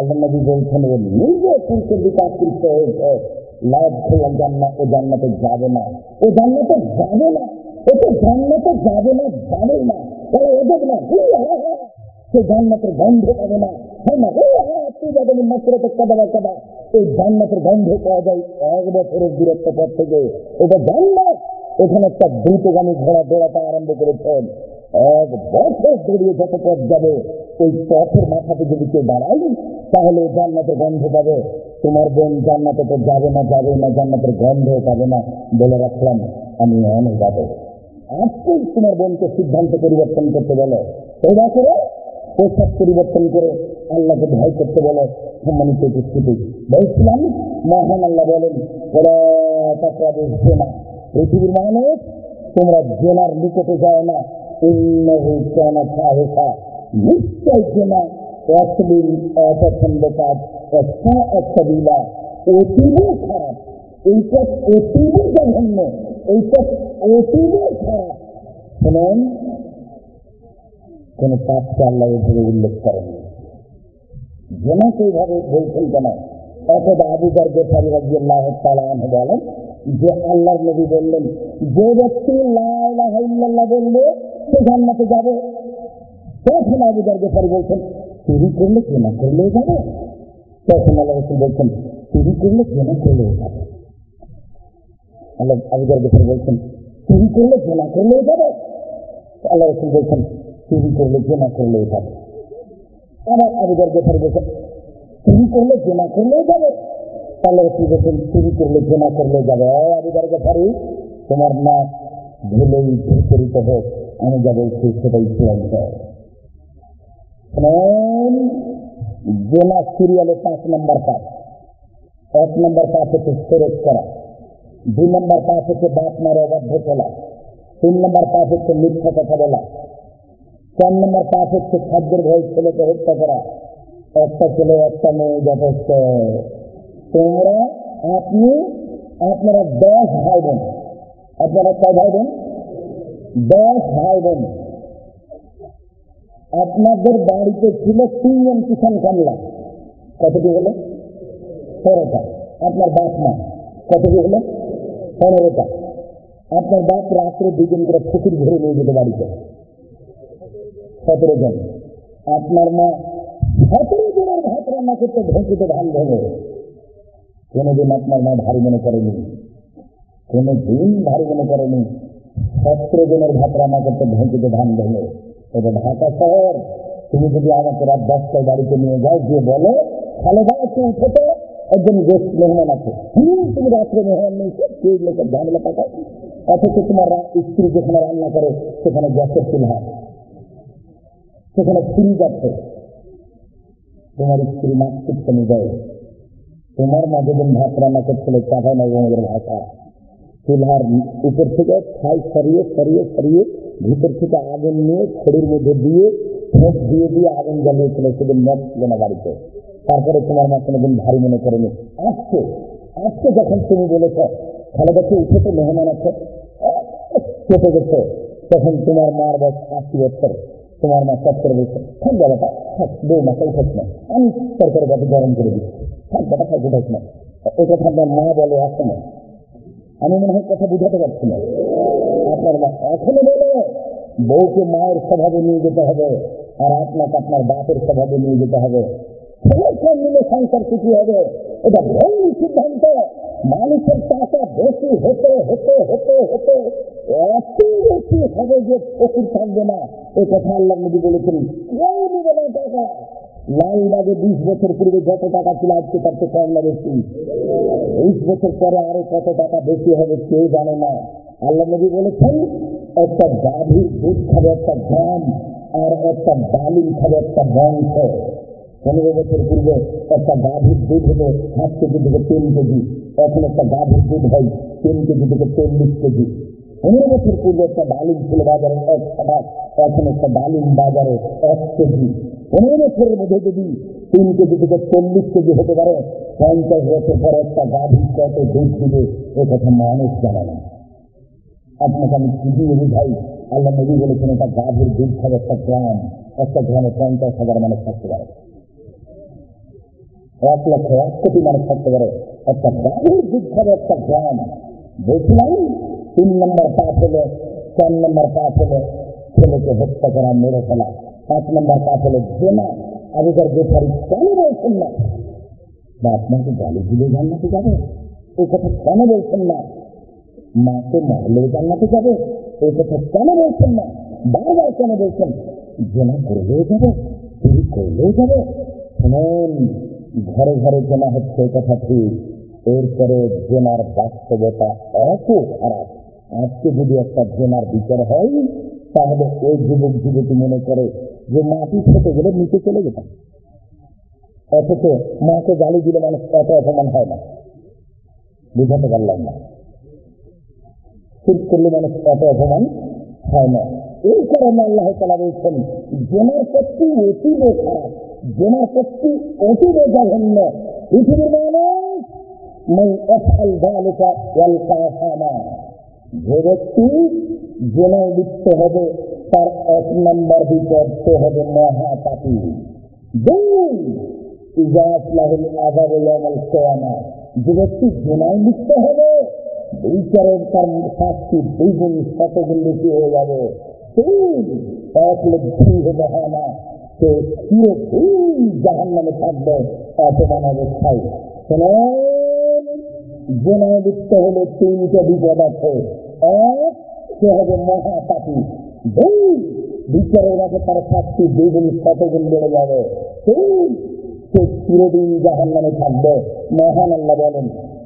আল্লাহ নবী বলছেন ও নিজে থেকে বিকাশিত হয়েছে, লাভ খেলাম জান্নাত, ও জান্নাতে যাবে না, ও জান্নাতে যাবে না, ও তো জান্নাতে যাবে না, যাবেই না, তাহলে ওদের না সে জান্নাতের গন্ধ পাবে না, হয় না তুই যাবেন মাত্রতে কাদা কাদা, এই জান্নাতের গন্ধ পাওয়া যায় 1 বছরের দূরত্ব পর থেকে। এটা জান্নাত, এখানে একটা দ্রুতগামী ঘোড়া দৌড়াতে আরম্ভ করেছেন, 1 বছর দৌড়িয়ে যত পথ যাবে ওই পথের মাথাতে যদি কেউ দাঁড়াই তাহলে জান্নাতের গন্ধ পাবে। তোমার বোন জান্নাতে তো যাবে না, যাবে না, জান্নাতের গন্ধ পাবে না, বলে রাখলাম আমি অনেক যাবো। আজকেই তোমার বোনকে সিদ্ধান্ত পরিবর্তন করতে বলো, তওবা করে পোশাক পরিবর্তন করে আল্লাহকে ভয় করতে বলো। সম্মানিত উপস্থিতি, বলছিলাম মহান আল্লাহ বলেন জেনা, পৃথিবীর মানুষ তোমরা জেনার নিকটে যায় না, নিশ্চয় জেনা অশ্লীল অপছন্দ কাজ, একটা বিলা অতীবই খারাপ, এইটা অতীবই জঘন্য, এইটা অতীবই খারাপ। শুনুন, কোন পাপকে আল্লাহ এভাবে উল্লেখ করেননি, জেনাকে এইভাবে বলছেন কেন? অতএব আবু যর গিফারী রাদিয়াল্লাহু তাআলা আনহু বলেন যে আল্লাহর নবী বললেন যে ব্যক্তি লা ইলাহা ইল্লাল্লাহ বললে সে জান্নাতে যাবে। তখন আবু যর গিফারী বলছেন চুরি করলে জেনা করলেও যাবে। তখন আল্লাহ রাসূল বলছেন চুরি করলে জেনা করলেও যাবে। আবু যর গিফারী বলছেন চুরি করলে জেনা করলেও যাবে। আল্লাহ রাসূল বলছেন চুরি করলে জেনা করলেও যাবে। আবার আবু যর গিফারী বলছেন চুরি করলে জেনা করলেও যাবে। আল্লাহ রাসূল বলছেন চুরি করলে জেনা করলেও যাবে। আবু যর গিফারী তোমার না ভুলেই বিচরিত হোক, আমি যা বলছি সেটাই চূড়ান্ত। জেনা সিরিয়ালে 5 নম্বর কাজ। 1 নম্বর কাজ হচ্ছে সেরেক করা, 2 নম্বর কাজ হচ্ছে বাপ মারা অবাধ্য চলা, 3 নম্বর কাজ হচ্ছে মিথ্যা কথা বলা, 4 নম্বর কাজ হচ্ছে খাদ্যের ভয় ছেলেকে হত্যা করা। একটা ছেলে একটা মেয়ে যথেষ্ট। তোমরা আপনারা 10 ভাই বোন, আপনারা কয় ভাই বোন? 10 ভাই বোন। আপনাদের বাড়িতে ছিল 3 জন কিষান কামলা, কতটি হলো? 13টা। আপনার বাপ মা কতটি হলো? 15টা। আপনার বাপ রাত্রে 2 জন করে ফকির ধরে নিয়ে যেত বাড়িতে, 17 জন। আপনার মা 17 জনের ভাত রান্না করতে ঢেঁকিতে ধান ভেঙে। কোনদিন আপনার মা ভারী মনে করেনি, কোনদিন ভারী মনে করেনি 17 জনের ভাত রান্না করতে ঢেঁকিতে ধান ভেঙে। এটা ঢাকা শহর। তুমি যদি আমাকে রাত 10টায় বাড়িতে নিয়ে যাও, গিয়ে বলো খালেদা একটু উঠেছে, একজন গেস্ট মেহমান আছে, তুমি রাত্রে মেহমান নিয়েছো, কেউ লোকের ঝামেলা পাঠাও। অথচ তোমার স্ত্রী যেখানে রান্না করে সেখানে গ্যাসের চুলহা, সেখানে ফ্রিজ আছে, তোমার স্ত্রী মাছ কুটতে দেয়। তোমার মা যেদিন ভাত রান্না করছিল চাপা নয় আমাদের ভাষা, চুলহার উপর থেকে ছাই সরিয়ে সরিয়ে সরিয়ে ভিতর থেকে আগুন নিয়ে খড়ির মধ্যে দিয়ে ফোঁক দিয়ে দিয়ে আগুন জ্বালিয়েছিল, সেদিন মদ ছিল না বাড়িতে। তারপরে তোমার মা কোনোদিন ভারী মনে করেনি। আজকে যখন তুমি বলেছ খালেদাকে উঠেছে মেহমান আছে চেপে গেছে, তখন তোমার মার বয়স 80 বছর। তোমার মা চট করে বলছে থাক বাবাটা, থাক, বউ মাকে উঠাস না, আমি তরকারি গাছে গরম করে দিচ্ছি, থাক বাবা, থাক, উঠাস না। এই কথা আপনার মা বলে এখনো। আমি মনে হয় কথা বুঝাতে পারছি না। আপনার মা এখনো বলে বউকে মায়ের স্বভাবে নিয়ে যেতে হবে, আর আপনাকে আপনার বাপের স্বভাবে নিয়ে যেতে হবে। সবাই মিলে সংসার সুখী হবে। এটা ভুল সিদ্ধান্ত। মানুষের টাকা বেশি হতে হতে হতে হতে এত বেশি হবে যে ফকির থাকবে না। এ কথা আল্লাহ নবী বলেছেন, কেউ নেবে না টাকা। লালবাগে 20 বছর পূর্বে যত টাকা ছিল আজকে তার তো কম না বেশি। 20 বছর পরে আরো কত টাকা বেশি হবে কেউ জানে না। আল্লাহ নবী বলেছেন একটা গাভীর দুধ খাবে একটা গ্রাম, আর একটা ডালিম খাবে একটা বংশ। 15 বছর পূর্বে একটা গাভীর দুধ হতো 7 কেজি থেকে 3 কেজি, এখন একটা গাভীর দুধ হয় 3 কেজি থেকে 40 কেজি। 15 বছর পূর্বে একটা ডালিম ছিল বাজারে 1 টাকা, এখন একটা ডালিম বাজারে 1 কেজি। 15 বছরের মধ্যে যদি 3 কেজি থেকে 40 কেজি হতে পারে, 50 বছর পরে একটা গাভী কত দুধ দিবে এ কথা মানুষ জানে না। আপনাকে আমি কি দিয়ে বুঝাই? আল্লাহ নবী বলেছেন একটা গাভীর দুধ খাবে একটা গ্রাম, একটা গ্রামে 50,000 মানুষ থাকতে পারে। 1,01,00,000 মানুষ থাকতে পারে, একটা গাভীর দুধ খাবে 1 গ্রাম। বলছিলাম 3 নম্বর পাপ হলো, 4 নম্বর পাপ হলো ছেলেকে হত্যা করা, মেরে ফেলা। 5 নম্বর পাপ হলো জেনা। আবুজার গেফারি কেন বলছেন না বা আপনাকে গালি দিলে জান্নাতে যাবে, এই কথা কেন বলছেন না? মাকে মারলেও জান্নাতে যাবে, এই কথা কেন বলছেন না? বারবার কেন বলছেন জেনা করলেও যাবে, চুরি করলেও যাবে? শুনুন, ঘরে ঘরে জেনা হচ্ছে, এই কথা ঠিক। এরপরে জেনার বাস্তবতা এত খারাপ। আজকে যদি একটা জেনার বিচার হয়, তাহলে ওই যুবক যুবতী মনে করে যে মাটি খেতে গেলে নিচে চলে যেতাম। অথচ মাকে গালি দিলে মানুষ এত অপমান হয় না। বুঝাতে পারলাম না? ঠিক করলে মানুষ এত অপমান হয় না। এই কারণে আল্লাহ তাআলা বলছেন জেনার শক্তি অতীব খারাপ, জেনার শক্তি অতীব জঘন্য। পৃথিবীর মানুষ যে ব্যক্তি জেনায় লিপ্ত হবে তার 1 নম্বর বিপদ সে হবে মহাপাপী। যে ব্যক্তি জেনায় লিপ্ত হবে বিচারের তার শাস্তি 2 গুণ 7 গুণ বেশি হয়ে যাবে। 3 হবে না, সে চিরদিন জাহান্নামে থাকবে অপমান অবস্থায়। জেনায় লিপ্ত হলে 3টে বিপদ আছে। 1, সে হবে মহাপাপী। 2, বিচারের কাছে তার শাস্তি 2 গুণ 7 গুণ বেড়ে যাবে। 3, সে চিরদিন জাহান্নামে থাকবে। মহান আল্লাহ বলেন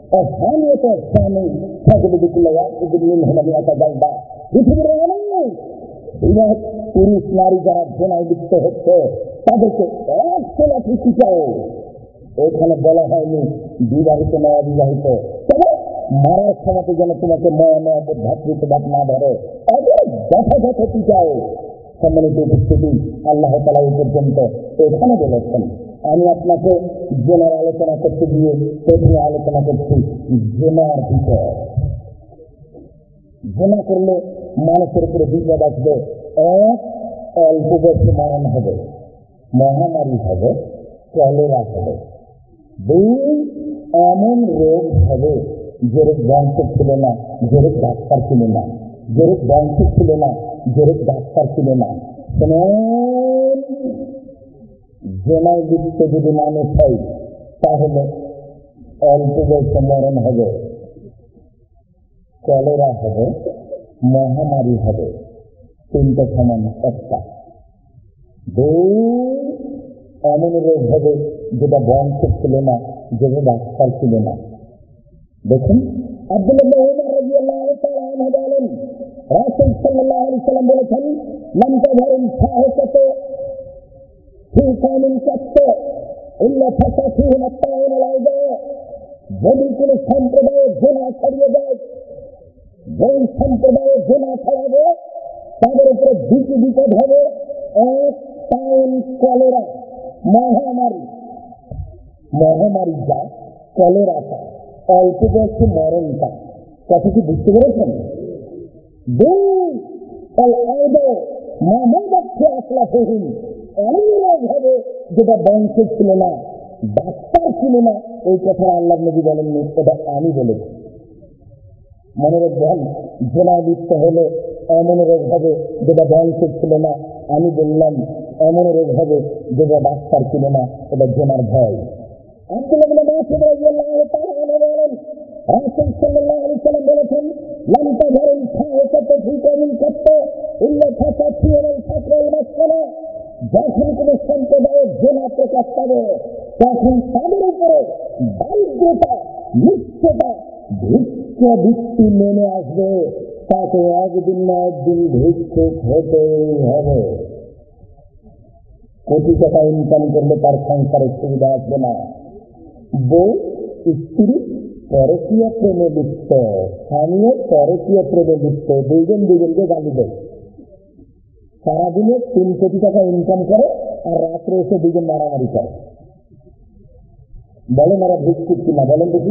পৃথিবীর অনেক পুরুষ নারী যারা জেনায় লিপ্ত হচ্ছে তাদেরকে 100 লাঠি পিটাও। এখানে বলা হয়নি বিবাহিত না অবিবাহিত, তবে মারার ক্ষমতা যেন তোমাকে ভাতৃত্ববাদ না ধরে, তাদের যথাযথ পিটাও। সম্মানিত উপস্থিতি, আল্লাহ তাআলা এই পর্যন্ত এখানে বলেছেন। আমি আপনাকে জেনার আলোচনা করতে গিয়ে প্রথমে আলোচনা করছি জেনার বিষয়। জেনা করলে মানুষের উপরে বিপদ আসবে। 1, অল্প বয়সে মরণ হবে, মহামারী হবে, কলেরা হবে। 2, এমন রোগ হবে যেরূপ বংশ ছিল না, যেরূপ ডাক্তার ছিল না, যেরূপ বংশ ছিল না, যেরূপ ডাক্তার ছিল না। জেনায় লিপ্ত যদি মানুষ হয় তাহলে অল্প বয়সে মরণ হবে, কলেরা হবে, মহামারী হবে। 3টে সমান একটা। 2, এমন রোগ হবে যেটা বংশ ছিল না, যেটা ডাক্তার ছিল না। দেখুন আব্দুল্লাহ ইবনে উমর রাদিয়াল্লাহু তাআলা আনহু বলেন রাসূল সাল্লাল্লাহু আলাইহি ওয়াসাল্লাম বলেছেন মান তাযহারুল ফাহিশাতু ফি কওমিন কাত্ত ইল্লা ফাসাফিহিম আত-তাউন আল-আউজা। যদি কোন সম্প্রদায়ের জেনা ছড়িয়ে যায়, যেই সম্প্রদায়ের জেনা ছড়াবে তাদের উপরে 2টি বিপদ হবে। 1, তাউন, কলেরা, মহামারী। মহামারী যা, কলেরাটা, অল্প বয়সে মরণটা। কথা কি বুঝতে পেরেছেন? 2, এমন রোগ হবে যেটা বংশ ছিল না, ডাক্তার ছিল না। এই কথা আল্লাহর নবী বলেননি, এটা আমি বলেছি। মনে রাখবেন, জেনায় লিপ্ত হলে এমন রোগ হবে যেটা বংশ ছিল না, আমি বললাম। এমন রোগ হবে যেটা ডাক্তার ছিল না, এটা জেনার ভয়। আব্দুল্লাহ ইবনে মাসউদ রাদিয়াল্লাহু তাআলা আনহু বলেন রাসূল সাল্লাল্লাহু আলাইহি ওয়াসাল্লাম বলেছেন লাম তাযহারুল ফাহিশাতু ফি কওমিন কাত্ত ইল্লা ফাসাদ ফিহিল ফাকর ওয়াল মাসকানা। যখন কোন সম্প্রদায়ের জেনা প্রকাশ পাবে তখন তাদের উপরে দারিদ্রতা, নিঃস্বতা, ভিক্ষাবৃত্তি নেমে আসবে। তাকে একদিন না একদিন ভিক্ষুক হতেই হবে। কোটি টাকা ইনকাম করলে তার সংসারের সুবিধা আসবে না। বউ স্ত্রী পরকীয়া প্রেমে লিপ্ত, স্বামীও পরকীয়া প্রেমে লিপ্ত, 2 জন 2 জনকে গালি দেয়। সারাদিনে 3 কোটি টাকা ইনকাম করে আর রাত্রে এসে 2 জন মারামারি করে। বলেন এরা ভিক্ষুক কিনা? বলেন দেখি,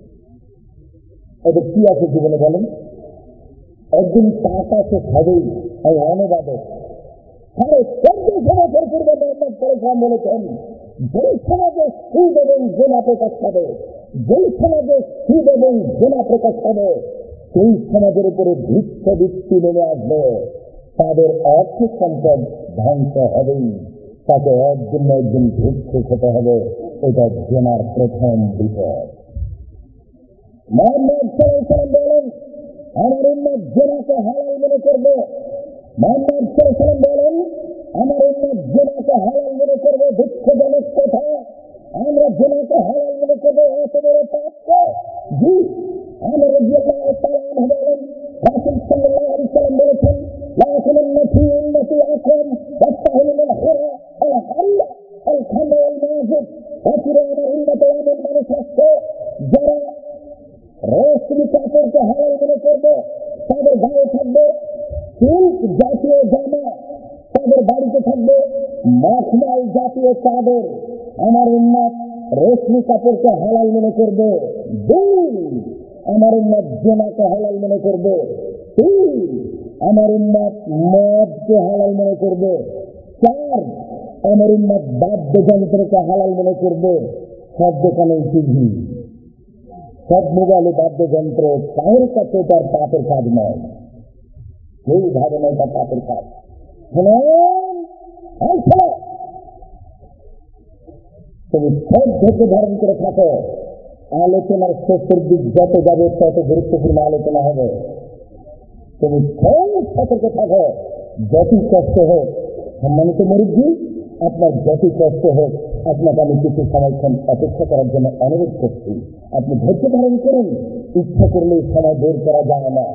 এদের কি আছে জীবনে বলেন? একদিন টাকা শেষ হবেই। অনুবাদে 1450 বছর পূর্বে মোহাম্মদ সাল্লাল্লাহু আলাইহি ওয়াসাল্লাম বলেছেন যেই সমাজে সুদ এবং জেনা প্রকাশ পাবে, যেই সমাজে সুদ এবং জেনা প্রকাশ পাবে, সেই সমাজের উপরে ভিক্ষাবৃত্তি নেমে আসবে। তাদের অর্থ সম্পদ ধ্বংস হবেই, তাকে একদিন না একদিন ভিক্ষুক হতে হবে। এটা জেনার প্রথম বিপদ। মুহাম্মদ সাল্লাল্লাহু আলাইহি ওয়াসাল্লাম বলেন, আমার উম্মত জেনাকে হালাল মনে করবে। মুহাম্মদ সাল্লাল্লাহু আলাইহি ওয়াসাল্লাম বলেন, আমার উম্মত জেনাকে হালাল মনে করবে। দুঃখজনক কথা, আমরা জেনাকে হালাল মনে করবো। এত বড় পাপকে জি আমরা রাদিয়াল্লাহু তাআলা আনহু বলেন, রাসূল সাল্লাল্লাহু আলাইহি ওয়াসাল্লাম বলেছেন, লা তাকুনন্না ফি উম্মতি আকরাম ওয়াস্তাহলিল হিরা আল হারিয়া আল খামর ওয়াল মাজিদ। অচিরে আমার উম্মতে এমন মানুষ আছে যারা রেশমি কাপড়কে হালাল মনে করবে, তাদের গায়ে থাকবে সিল্ক জাতীয় জামা, তাদের বাড়িতে থাকবে মখমল জাতীয় চাদর। আমার উম্মত রেশমি কাপড়কে হালাল মনে করবে। দুই, আমার উম্মত জেনাকে হালাল মনে করবে। তিন, আমার উম্মত মদকে হালাল মনে করবে। চার, আমার উম্মত বাদ্যযন্ত্রকে হালাল মনে করবে। সব দোকানে টিভি, সব মোবাইলে বাদ্যযন্ত্র, কারোর কাছে তার পাপের কাজ নয়। কেউ ভাবে নয় তার পাপের কাজ। তুমি সব ধৈর্য ধারণ করে থাকো, আলোচনার শেষের দিক যত যাবে তত গুরুত্বপূর্ণ আলোচনা হবে। তুমি খুব সতর্ক থাকো, যতই কষ্ট হোক। সম্মানিত মুরব্বী, আপনার যতই কষ্ট হোক, আপনাকে আমি কিছু সময়ক্ষণ অপেক্ষা করার জন্য অনুরোধ করছি। আপনি ধৈর্য ধারণ করুন, ইচ্ছা করলেই সময় বের করা যায় না।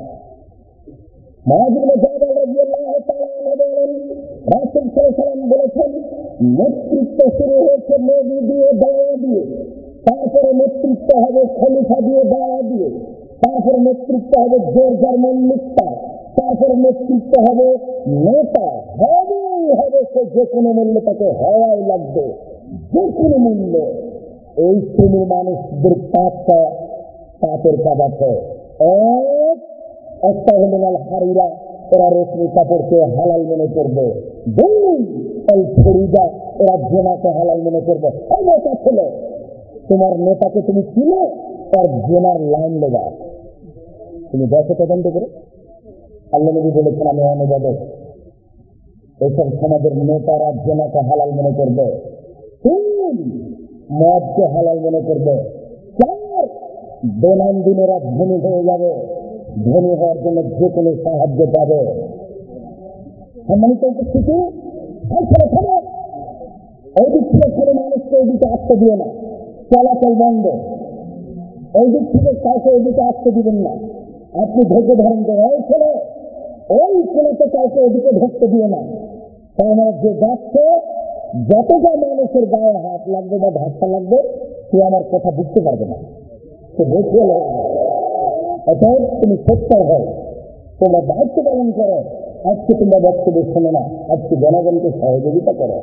বলেছেন, নেতৃত্ব শুরু হয়েছে নবী দিয়ে, দাওয়া দিয়ে, তারপরে নেতৃত্ব হবে খলিফা দিয়ে, দাওয়া দিয়ে, তারপরে নেতৃত্ব হবে জোরজার মল্লিকতা, তারপরে নেতৃত্ব হবে নেতা। হবেই হবে, সে যে কোনো মূল্য তাকে হওয়াই লাগবে, যে কোনো মূল্য। এই শ্রেণীর মানুষদের পাঁচটা পাপের কাজ আছে। একটা হল হারিরা, এরা রেশমি কাপড়কে হালাল মনে করবে। দুই, ফরিদা, এরা জেনাকে হালাল মনে করবে। এই নেতা ছিল, তোমার নেতাকে তুমি চিনো, তার জেনার লাইন লেগা তুমি দেখো তদন্ত করে। আল্লাহ নবী বলেছেন, আমি অনুবাদক। এইসব সমাজের নেতারা জেনাকে হালাল মনে করবে। তিন, মদকে হালাল মনে করবে। চার, দৈনন্দিনেরা ধনী হয়ে যাবে, ধনী হওয়ার জন্য যে কোনো সাহায্য পাবে। সম্মানিত উপস্থিতি, এই দিক থেকে কোনো মানুষকে এই দিকে আসতে দিও না, চলাচল বন্ধ। এই দিক থেকে কাউকে এই দিকে আসতে দিবেন না। আপনি ধৈর্য ধারণ করে ওই ছেলে, ওই ছেলেকে কাউকে এদিকে ধরতে দিও না। কারণ যে যাচ্ছে, যতটা মানুষের গায়ে হাত লাগবে বা ধাক্কা লাগবে, সে আমার কথা বুঝতে পারবে না, সে দেখিয়ে লাগবে। অতএব তুমি সত্য হও, তোমরা দায়িত্ব পালন করো। আজকে তোমরা বক্তব্য শোনো না, আজকে জনগণকে সহযোগিতা করো।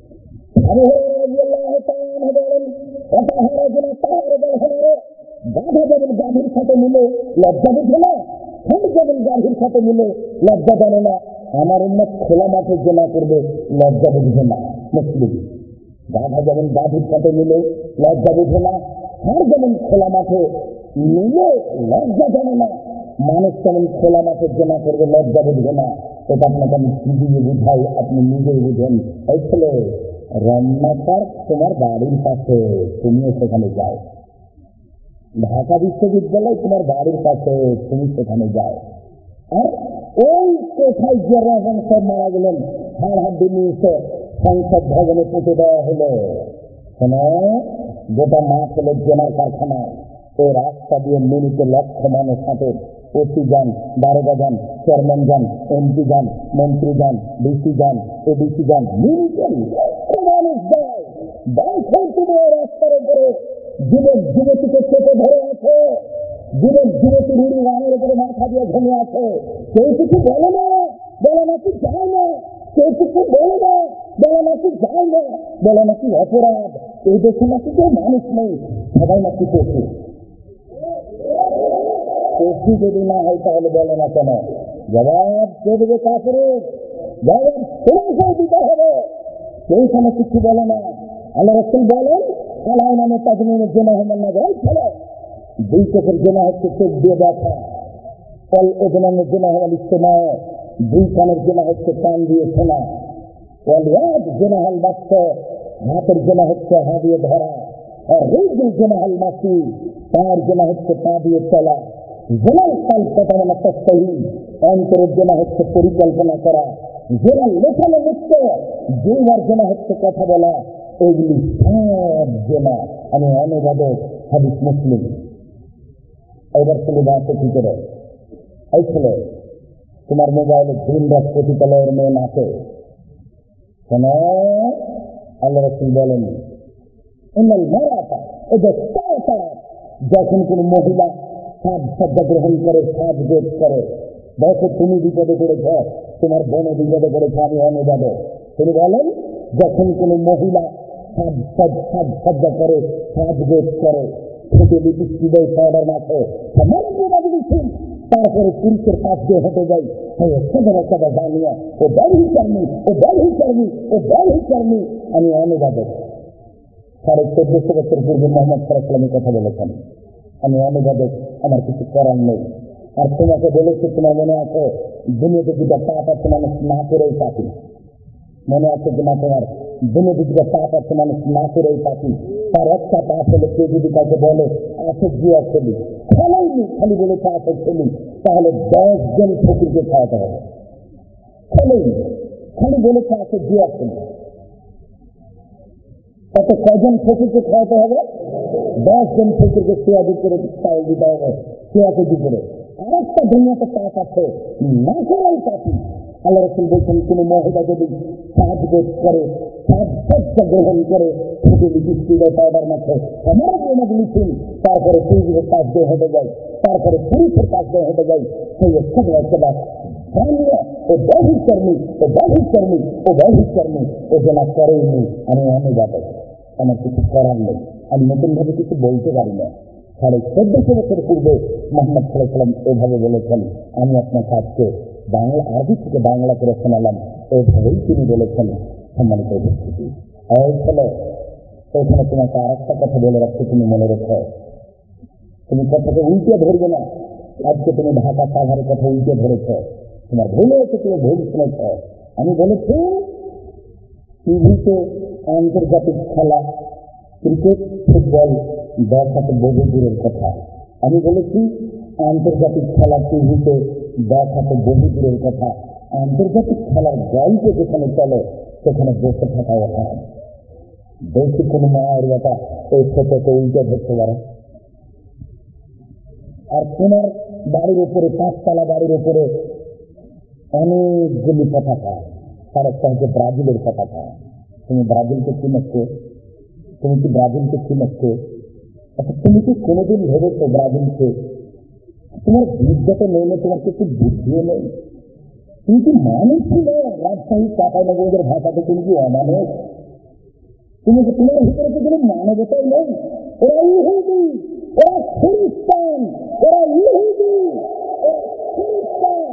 গাধা যেমন গাভীর সাথে মিলে লজ্জা বুঝে না, ঠোঁট যেমন গাভীর সাথে মিলে লজ্জা জানে না, আমার উন্নত খোলা মাঠে জেনা করবে, লজ্জা বুঝবে না। মুসলিম গাধা যেমন গাভীর সাথে মিলে লজ্জা বুঝে না, ঠোঁট যেমন খোলা মাঠে মিলে লজ্জা জানে না, মানুষ তেমন খোলা মাঠে জেনা করবে, লজ্জা বুঝবে না। এটা আপনাকে আমি বুঝিয়ে বুঝাই, আপনি নিজেই বুঝেন। এই ছেলে, রান্নাঘর তোমার বাড়ির কাছে, তুমিও সেখানে যাও। ঢাকা বিশ্ববিদ্যালয় তোমার বাড়ির কাছে, তুমি সেখানে যাও। আর ওই কোথায় যে রহমান সব মারা গেলেন, হাড় হাড্ডি নিয়ে সংসদ ভবনে পুঁতে দেওয়া হলো। গোটা মাঠ হলো জেনার কারখানা। এই রাস্তা দিয়ে মিনিটে লক্ষ মানুষ হাঁটে। ওসি যান, দারোগা যান, চেয়ারম্যান যান, এমপি যান, মন্ত্রী যান, ডিসি যান, এডিসি যান, মিনিটে লক্ষ মানুষ যায়। দেখো তুমি রাস্তার উপরে যুবক যুবতীকে চেপে ধরে আছে, যুবক যুবতী রুড়ি রানের উপরে মাথা দিয়ে ঘুমে আছে। কেউ কিছু বলে না, বলে নাকি যায় না, কেউ কিছু বলে না, বলে নাকি যায় না, বলে নাকি অপরাধ। এই দেশে নাকি কেউ মানুষ নেই, সবাই নাকি পশু। পশু যদি না হয় তাহলে বলে না কেন? জবাব কে দেবে? কাফের। জবাব তোমাকে দিতে হবে। কেউ কোনো কিছু বলে না, আল্লাহ রাসূল বলেন, আল্লাহ নামে তাজমিনের জেনা হবেন না যাই ছেলে। দুই চোখের জেনা হচ্ছে চোখ দিয়ে দেখা, ফল ওজনের জেনা হওয়ার ইস্তেমা, দুই কানের জেনা হচ্ছে কান দিয়ে শোনা, ওয়ালিয়াদ জেনা হল বাক্য, হাতের জেনা হচ্ছে হা দিয়ে ধরা, আর রিজল জেনা হল মাসি, পায়ের জেনা হচ্ছে পা দিয়ে চলা, জেনার কাল কল্পনা তস্তহী, অন্তরের জেনা হচ্ছে পরিকল্পনা করা, জেনা লেখানো মুক্ত, জিহ্বার জেনা হচ্ছে কথা বলা। এগুলি সব জেনা। আমি অনুবাদক, হাদিস মুসলিম। এবার ছেলে আছে কি করে? এই ছেলে, তোমার মোবাইলে দিন রাত প্রতিতলের মেয়ে নাচে কেন? আল্লাহ রাসূল বলেন, যখন কোন মহিলা সাজসজ্জা গ্রহণ করে, সাজগোজ করে, দেখো তুমি বিপদে পড়েছ, তোমার বোনে বিপদে পড়েছে, আমি অনুবাদক। তিনি বলেন, যখন কোন মহিলা সাজসজ্জা করে, সাজগোজ করে, ঠোঁটে লিপস্টিক দেয়, পাউডার মাখে, তারপরে পুরুষের কাছ দিয়ে হেঁটে যাই, জানিয়া ও ব্যবহি কর্মী, ও ব্যবহি কর্মী, ও ব্যবহি কর্মী। আমি অনুবাদক। 1450 বছর পূর্বে মোহাম্মদ সাল্লাল্লাহু আলাইহি ওয়াসাল্লাম কথা বলেছেন। আমি অনুবাদক, আমার কিছু করার নেই। আর তোমাকে বলেছে, তোমার মনে আছে দুনিয়াতে দুটা পাপ আছে, মানুষ না করেই পাপি। মনে আছে কিনা তোমার? দুনিয়াতে দুটা পাপ আছে, মানুষ না করেই পাপি। তার একটা পাপ হলে কেউ যদি কাউকে বলে আসে জুয়া খেলি, খেলাইনি, খালি বলেছে আসে খেলি, তাহলে 10 জন ফকিরকে খাওয়াতে হবে। খেলেই খালি বলেছে আসে জুয়া খেলি, তাতে কজন ফকিরকে খাওয়াতে হবে? 10 জন ফকিরকে সোয়াদি করে চাউল দিতে হবে, সোয়া কেজি করে। আরেকটা দুনিয়াতে পাপ আছে, না করাই পাপি। আল্লাহ রাসূল বলছেন, কোন মহিলা যদি সাজগোজ করে, সাজসজ্জা গ্রহণ করে, ঠোঁটে লিপস্টিক দেয়, পাউডার মাখে, আমার জন্য লিখুন, তারপরে পুরুষের কাছ দিয়ে হেঁটে যায়, তারপরে পুরুষের কাছ দিয়ে হেঁটে যায়, সেই একটা জানিয়ে ও ব্যবহিত কর্মী, ও ব্যবহিত কর্মী, ও ব্যবহিত কর্মী, ও জেনা করেইনি। আমি অনুবাদক, আমার কিছু করার নেই, আমি নতুন ভাবে কিছু বলতে পারি না। 1450 বছর পূর্বে মোহাম্মদ সাল্লাল্লাহু আলাইহি ওয়াসাল্লাম এভাবে বলেছেন। আমি আপনার কাজকে বাংলা, আরবি থেকে বাংলা করে শোনালাম, এভাবেই তিনি বলেছেন। সম্মানিত উপস্থিতি, এই ছেলে, এখানে তোমাকে আর একটা কথা বলে রাখছি, তুমি মনে রেখো। তুমি কথাকে উল্টে ধরবে না। আজকে তুমি ঢাকা সাভারের কথা উল্টে ধরেছ, তোমার ভুল হয়েছে, তুমি ভুল শুনেছ। আমি বলেছি টিভিতে আন্তর্জাতিক খেলা, ক্রিকেট, ফুটবল দেখাতে বহু দূরের কথা। আমি বলেছি আন্তর্জাতিক খেলা টিভিতে দেখাতে বহু দূরের কথা। আন্তর্জাতিক খেলার গল্প যেখানে চলে, সেখানে বসে থাকা হয়। বেশি কোনো মায়ের ব্যাটা এই ফটোকে উল্টে ধরতে পারে। আর তোমার বাড়ির উপরে, 5 তলা বাড়ির উপরে অনেকগুলি পতাকা, তার একটা হচ্ছে ব্রাজিলের পতাকা। তুমি ব্রাজিলকে চিনছো? তুমি কি ব্রাজিলকে চিনছো? আচ্ছা, তুমি কি কোনোদিন ভেবেছো ব্রাজিলকে? তোমার বিদ্যা তো নেই, তোমার কিছু বুদ্ধিও নেই, তুমি কি মানুষই নয়? রাজশাহী চাঁপাইনবাবগঞ্জের ভাষাতে তুমি কি অমানুষ? তুমি তোমার ভিতরে তো কোনো মানবতাই নেই। ওরা ইহুদি, ওরা খ্রিস্টান, ওরা ইহুদি, ওরা খ্রিস্টান।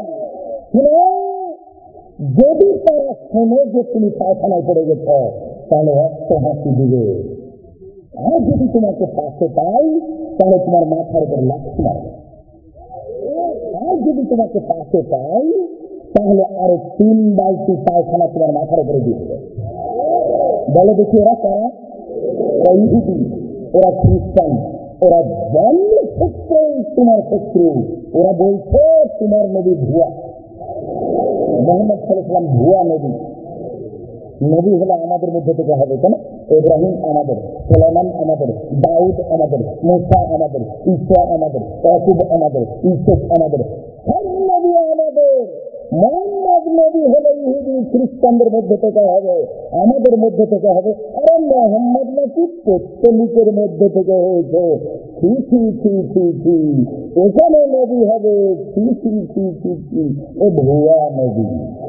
যদি তারা শোনে যে তুমি পায়খানায় পড়ে গেছ, তাহলে একটা হাসি দিবে। আর যদি তোমাকে পাশে পাই, তাহলে তোমার মাথার উপর লাথি মারবে। আর যদি তোমাকে পাশে পাই, তাহলে আরো 3 বালতি পায়খানা তোমার মাথার উপরে দিয়ে দেবে। বলে দেখি, ওরা কারা? ওরা ইহুদি, ওরা খ্রিস্টান, ওরা জন্ম ক্ষেত্রেই তোমার শত্রু। ওরা বলছে তোমার নবী ভুয়া, মোহাম্মদ সাল্লাল্লাহু আলাইহি ওয়াসাল্লাম ভুয়া নবী। নবী হলে আমাদের মধ্যে থেকে হবে, কেন? ইব্রাহিম আমাদের, সুলাইমান আমাদের, দাউদ আমাদের, মুসা আমাদের, ঈসা আমাদের, ইয়াকুব আমাদের, ইউসুফ আমাদের, সব নবী আমাদের। মুহাম্মদ নবী হলে ইহুদি খ্রিস্টানদের মধ্যে থেকে হবে, আমাদের মধ্যে থেকে হবে। আরে মুহাম্মদ নাকি পৌত্তলিকের মধ্যে থেকে হয়েছে। ছি ছি ছি ছি ছি, এখানে নবী হবে? ছি ছি ছি ছি ছি, ও ভুয়া নবী।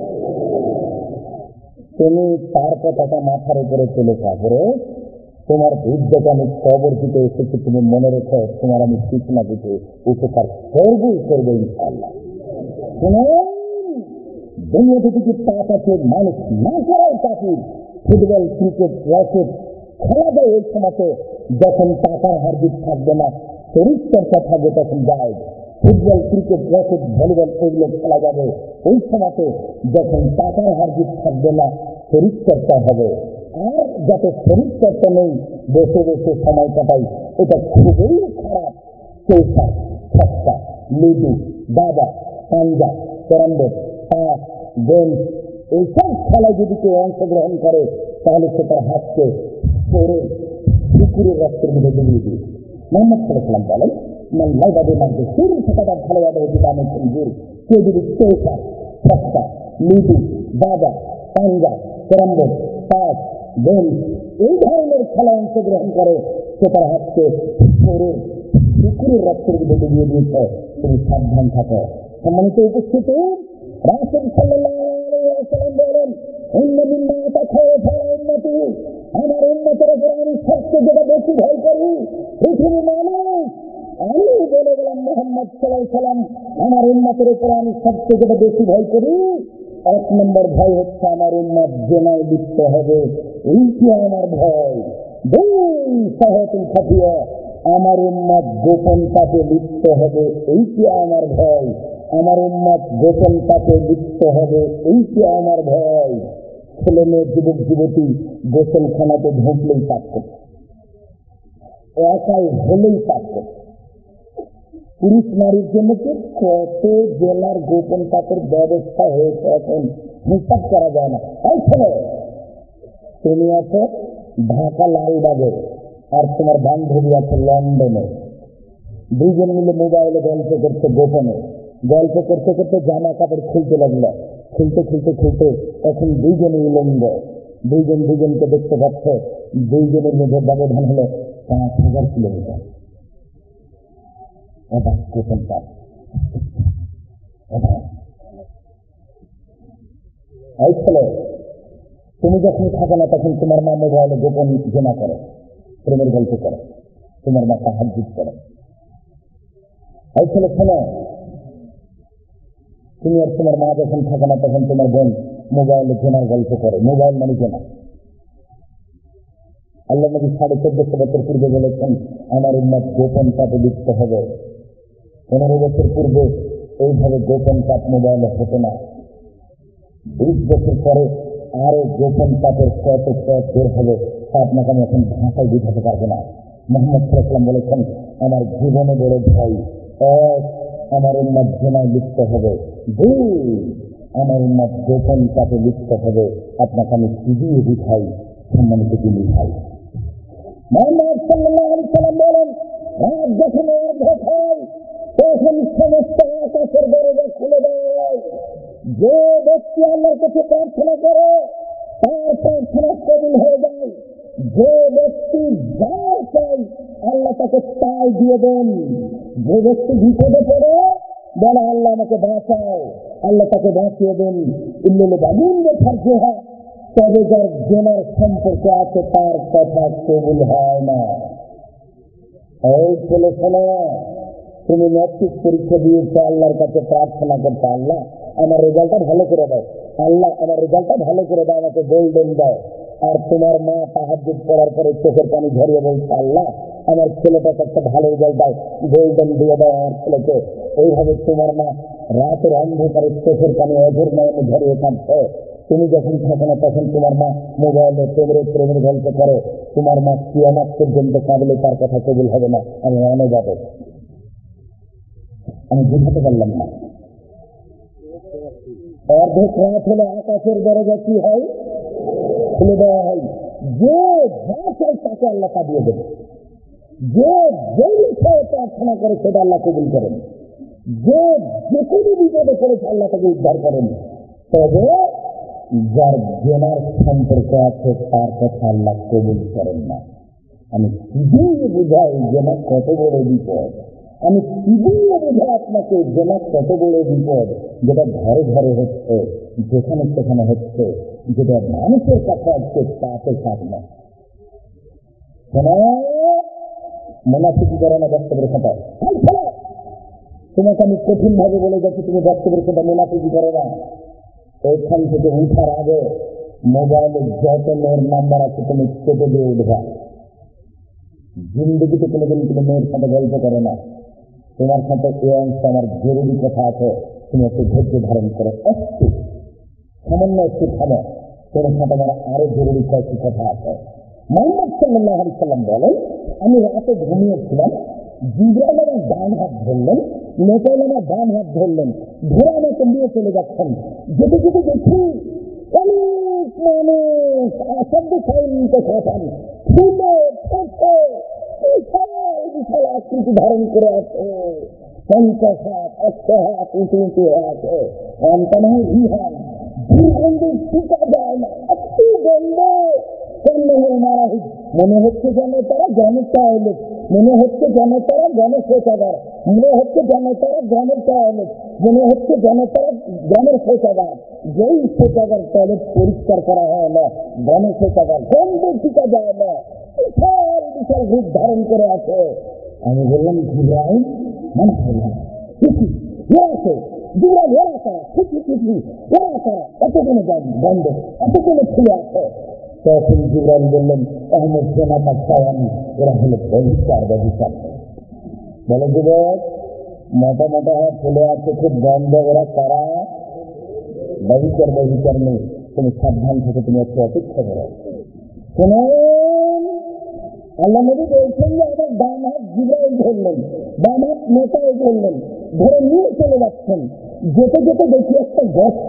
তুমি তার কথাটা মাথার উপরে চলে থাকবে। তোমার বিদ্যাকে আমি কবর দিতে এসেছি, তুমি মনে রেখো, তোমার আমি শিক্ষা দিতে উপকার করবই করবো ইনশাআল্লাহ। দুনিয়াতে কিছু পাপ আছে, মানুষ না করাই কাফির। ফুটবল, ক্রিকেট, রকেট, খেলা যায় ওই সময়তে, যখন টাকার হারজিত থাকবে না, শরীর চর্চা থাকবে, তখন যায়। ফুটবল, ক্রিকেট, রকেট, ভলিবল এগুলো খেলা যাবে ওই সময়তে, যখন টাকার হারজিত থাকবে না, শরীর চর্চা হবে। আর যাতে শরীর চর্চা নেই, বসে বসে সময় কাটাই, এটা খুবই খারাপ। চৌকা, ছক্কা, লুডু, দাবা, পাঞ্জা, ক্যারামবোর্ড, তাস, গেমস, এইসব খেলায় যদি কেউ অংশগ্রহণ করে, তাহলে সে তার হাতকে পরে পুকুরের রক্তের মধ্যে ডুবিয়ে দিয়েছে। মোহাম্মদ সাল্লাল্লাহু বলেন, মাল্লাইবাদে মাঝে শুরু থাকাটা ভালোবাদে হচ্ছে দামে খঞ্জুর। কেউ যদি চৌকা, ছক্কা, লুডু, দাবা, পাঞ্জা, ক্যারামবোর্ড, তাস, গেমস এই ধরনের খেলায় অংশগ্রহণ করে, সে তার হাতকে পরে পুকুরের রক্তের মধ্যে ডুবিয়ে দিয়েছে। তুমি সাবধান থাকো। সম্মানিত উপস্থিতি, রাসূল সাল্লাল্লাহু আলাইহি ওয়াসাল্লাম বলেন, আমার উন্নতের উপর আমি সবচেয়ে যেটা বেশি ভয় করি, পৃথিবী মানুষ। আমি বলে গেলাম, মুহাম্মদ সাল্লাল্লাহু আলাইহি ওয়াসাল্লাম, আমার উন্নতের উপর আমি সবচেয়ে যেটা বেশি ভয় করি, 1 নম্বর ভয় হচ্ছে আমার উম্মত জেনায় লিপ্ত হবে, এইটি আমার ভয়। 2 সাহাতুল খাফিয়া, আমার উম্মত গোপন পাপে লিপ্ত হবে, এইটি আমার ভয়। আমার উম্মত গোপন পাপে লিপ্ত হবে, এইটি আমার ভয়। ছেলে মেয়ে, যুবক যুবতী গোসলখানাতে ঢুকলেই পাপ করছে, একাই হলেই পাপ করছে। পুরুষ নারীর জন্য কত জেলার গোপন পাপের ব্যবস্থা হয়েছে, এখন হিসাব করা যায় না। তুমি আছো ঢাকা লালবাগে, আর তোমার বান্ধবী আছে লন্ডনে, 2 জন মিলে মোবাইলে গল্প করতে, গোপনে গল্প করতে করতে জামা কাপড় খুলতে লাগলো। খুলতে এখন 2 জনে উলঙ্গ, 2 জন 2 জনকে দেখতে পাচ্ছে। 2 জনের মধ্যে ব্যবধান হলো 5000 কিলোমিটার। এটা গোপন পাপ। এই ছেলে, তুমি যখন থাকো না, তখন তোমার মা মোবাইলে গোপন জেনা করে, প্রেমের গল্প করে, তোমার মা তাহাজ্জুদ করে। এই ছেলে শোনো, তুমি আর তোমার মা যখন থাকো না, তখন তোমার বোন মোবাইলে জেনার গল্প করে। মোবাইল মানে জেনা। আল্লাহ নবী 1450 বছর পূর্বে বলেছেন, আমার উম্মত গোপন পাপে লিপ্ত হবে। 15 বছর পূর্বে এইভাবে গোপন পাপ মোবাইলে হতো না। 20 বছর পরে আরো গোপন পাপের কত পথ বের হবে, তা আপনাকে আমি এখন ভাষায় বুঝাতে পারবো না। মুহাম্মদ সাল্লাল্লাহু আলাইহি ওয়াসাল্লাম বলেছেন, আমার জীবনে বড় ভয়, 1, আমার উম্মত জিনায় লিপ্ত হবে, 2, আমার উম্মত গোপন পাপে লিপ্ত হবে। আপনাকে আমি কি দিয়ে বুঝাই, সম্মানিত দিনী ভাই? মুহাম্মদ সাল্লাল্লাহু আলাইহি ওয়াসাল্লাম বলেন, রাত যখন অর্ধেক হয়, তখন সমস্ত আকাশের দরজা খুলে দেওয়া হয়। যে ব্যক্তি আল্লাহর কাছে প্রার্থনা করে, তার প্রার্থনা কবুল হয়ে যায়। যে ব্যক্তি যা চাই, আল্লাহ তাকে তাই দিয়ে দেন। যে ব্যক্তি বিপদে পড়ে বলে, আল্লাহ আমাকে বাঁচাও, আল্লাহ তাকে বাঁচিয়ে দেন। ইল্লাল বাদিন দেখার যে হয়, তবে যার জেনার সম্পর্ক আছে, তার কথা কবুল হয় না। এই ছেলে শোনো, তুমি ম্যাট্রিক পরীক্ষা দিয়েছো, আল্লাহর কাছে প্রার্থনা করছো, আল্লাহ আমার রেজাল্টটা ভালো করে দাও, আল্লাহ আমার রেজাল্টটা ভালো করে দাও, আমাকে গোল্ডেন দাও। আর তোমার মা তাহাজ্জুদ পড়ার পরে চোখের পানি ঝরিয়ে বলছে, আল্লাহ আমার ছেলেটাকে একটা ভালো রেজাল্ট দাও, গোল্ডেন দিয়ে দাও আমার ছেলেকে। এইভাবে তোমার মা রাতের অন্ধকারে চোখের পানি অঝোর নয়নে ঝরিয়ে কাঁদছে। তুমি যখন থাকো না, তখন তোমার মা মোবাইলে প্রেমের গল্প করে। তোমার মা কিয়ামত পর্যন্ত কাঁদলে তার কথা কবুল হবে না। আমি অনুবাদক, আমি বুঝাতে পারলাম না। অর্ধেক রাত হলে আকাশের দরজা কি হয়, খুলে দেওয়া হয়। যে যা চাই তাকে আল্লাহ তা দিয়ে দেবে। যে যে বিষয়ে প্রার্থনা করে সেটা আল্লাহ কবুল করেন। যে যে কোনো বিপদে পড়েছে আল্লাহ তাকে উদ্ধার করেন। তবে যার জেনার সম্পর্ক আছে, তার কথা আল্লাহ কবুল করেন না। আমি কি দিয়ে বুঝাই জেনা কত বড় বিপদ? আমি কি দিয়ে বুঝাই আপনাকে জেনা কত বড় বিপদ? যেটা ঘরে ঘরে হচ্ছে, যেখানে সেখানে হচ্ছে, যেটা মানুষের কাছে আসছে, তাতে থাকবে। মুনাফিকি করে না, বাস্তবের কথা। তোমাকে আমি কঠিন ভাবে বলে যাচ্ছি, তুমি বাস্তবের কথা মুনাফিকি করে না। এখান থেকে উঠার আগে মোবাইলে যত মেয়ের নাম্বার আছে তুমি কেটে দিয়ে উঠবা। জিন্দগিতে কোনোদিন কোনো মেয়ের সাথে গল্প করে না। তোমার সাথে এ অংশ আমার জরুরি কথা আছে, তুমি একটু ধৈর্য ধারণ করো, একটু সামান্য একটু থামো, তোমার সাথে আমার আরো জরুরি কয়েকটি কথা আছে। মুহাম্মদ সাল্লাল্লাহু আলাইহি সাল্লাম বলেন, আমি রাতে ঘুমিয়েছিলাম, জিবরাইল আমার ডান হাত ধরলেন, মিকাইল আমার বাম হাত ধরলেন, ধরে আমাকে নিয়ে চলে যাচ্ছেন। যেতে যেতে দেখি অনেক মানুষ অসাধ্য সাইনকে খাতান ফুলে ফেটে বিশাল বিশাল আকৃতি ধারণ করে আছে, 50 হাত 100 হাত উঁচু উঁচু হয়ে আছে। সন্তান হয় রিহান, দুর্গন্ধে টিকা যায় না, একটু গন্ধ মনে হচ্ছে যেন তারা গ্রামের টয়লেট, মনে হচ্ছে যেন তারা গ্রামের শৌচাগার, মনে হচ্ছে যেন তারা গ্রামের টয়লেট, মনে হচ্ছে যেন তারা গ্রামের শৌচাগার। যেই শৌচাগার টয়লেট পরিষ্কার করা হয় না, গ্রামের শৌচাগার গন্ধ টিকা যায় না, বিশাল বিশাল রূপ ধারণ করে আছে। আমি বললাম জিবরাইল মনে হয় না, আছে জিবরাইল ওরা তারা ঠিকই ওরা তারা এত কোনো গন্ধ এত কোনো ফুলে আছে। তখন জিবরাইল বললেন, আহমদ সেনা পাঠান, এরা হলো ব্যভিচার। বলে যুবক, মোটা মোটা হাত ফুলে আছে, খুব গন্ধ, ওরা কারা? ব্যভিচার নেই, তুমি সাবধান থেকে তুমি একটু অপেক্ষা করো। শুনুন, আল্লাহ নবী বলছেন যে আমার ডান হাত জিবরাইল ধরলেন, বাম হাত মিকাইল ধরলেন, ধরে নিয়ে চলে যাচ্ছেন। যেতে যেতে দেখি একটা গর্ত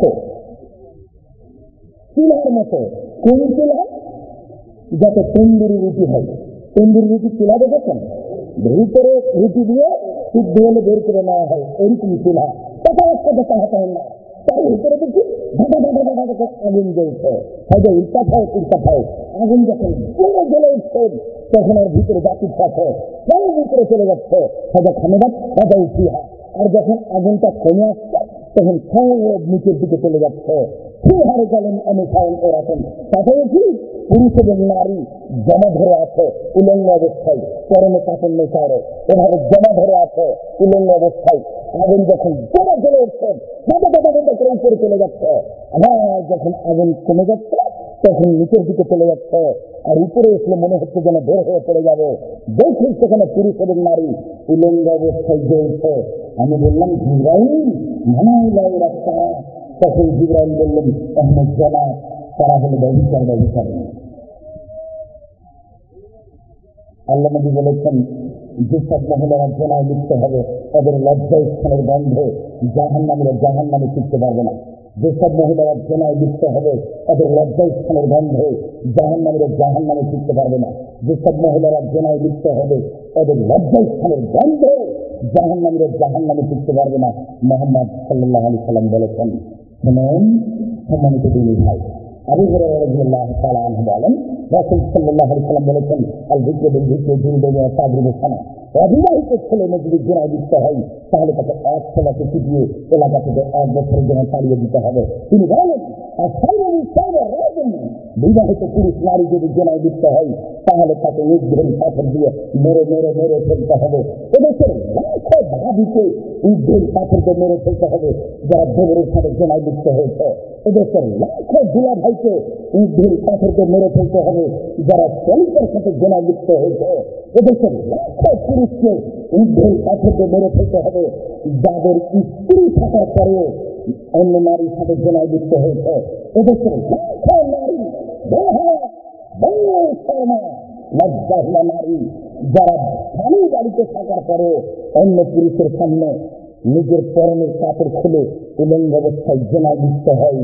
চুলার মতো। কোন চুলা? যাতে তন্দুরি রুটি হয়। তন্দুরি রুটি চুলা দেখেছেন? ভিতরে রুটি দিয়ে সিদ্ধ হলে বের করে নেওয়া হয়, এরকম চুলা। কথা একটা দেখা হতে হয় না, তার ভিতরে দেখি ঢাকা ঢাকা ঢাকা ঢাকা আগুন জ্বলছে। হয়তো উল্টা খাও আগুন যখন জ্বলে উঠছে, তখন আর ভিতরে জাতি থাকে সব ভিতরে চলে যাচ্ছে। হয়তো খামেদাত হয়তো উঠিয়া, আর যখন আগুনটা কমে আসছে তখন সব নিচের দিকে চলে যাচ্ছে। হারে গেলেন আমি খাওয়ান এরকম তাতে কি পুরুষ এবং নারী জমা ধরে আছে উলঙ্গ অবস্থায়, পরনে কাপড় নেই কারো, এভাবে জমা ধরে আছে উলঙ্গ অবস্থায়। আগুন যখন জমা চলে উঠছে করে উপরে চলে যাচ্ছে, আবার যখন আগুন কমে যাচ্ছে তখন নিচের দিকে চলে যাচ্ছে। আর উপরে উঠলে মনে হচ্ছে যেন বের হয়ে পড়ে যাবে। দেখি সেখানে পুরুষ এবং নারী উলঙ্গ অবস্থায় জ্বলছে। আমি বললাম জিবরাইল মানাইলাই রাস্তা। তখন জিবরাইল বললেন, আহমদ জানা, তারা হলো ব্যভিচার। আল্লাহ নবী বলেছেন, যেসব মহিলারা জেনায় লিপ্ত হবে তাদের লজ্জাস্থানের গন্ধে জাহান্নামে ফিরতে পারবে না। যেসব মহিলারা জেনায় লিপ্ত হবে তাদের লজ্জাস্থানের গন্ধে জাহান্নামে ফিরতে পারবে না। যেসব মহিলারা জেনায় লিপ্ত হবে তাদের লজ্জাস্থানের গন্ধে জাহান্নামে ফিরতে পারবে না। মুহাম্মদ সাল্লাল্লাহু আলাইহি সাল্লাম বলেছেন। শুনুন সম্মানিত দিনী ভাই, আবু হুরায়রা রাদিয়াল্লাহু তাআলা আনহু বলেন, রাসূল সাল্লাল্লাহু আলাইহি সাল্লাম বলেছেন, আল যিকরু বিল যিকরি জিলদুন ওয়া তাদরিবু সানা। অবিবাহিত ছেলে মেয়ে যদি জেনায় লিপ্ত হয় তাহলে তাকে এক ছেলেকে পিটিয়ে এলাকা থেকে 1 বছরের জন্য তাড়িয়ে দিতে হবে। তিনি বলেন, বিবাহিত পুরুষ নারী যদি জেনায় লিপ্ত হয় তাহলে তাকে উদ্ভেল পাথর দিয়ে মেরে ফেলতে হবে। এদেশের লাখো ভাবিকে উদ্ভেল পাথর দিয়ে মেরে ফেলতে হবে যারা দেবরের সাথে জেনায় লিপ্ত হয়েছে। এদেশের লাখো দুলা ভাইকে উদ্ভেল পাথর দিয়ে মেরে ফেলতে হবে যারা শ্রমিকের সাথে জেনায় লিপ্ত হয়েছে। এদেশের লাখো পুরুষকে উদ্ভেল পাথর দিয়ে মেরে ফেলতে হবে যাদের স্ত্রী থাকার পরেও অন্য নারীর সাথে জেনায় লিপ্ত হয়েছে। এদেশের লাখো নারী লজ্জাহীনা নারী যারা স্বামী বাড়িতে থাকার পরে অন্য পুরুষের সামনে নিজের পরনের কাপড় খুলে উলঙ্গ অবস্থায় জেনায় লিপ্ত হয়।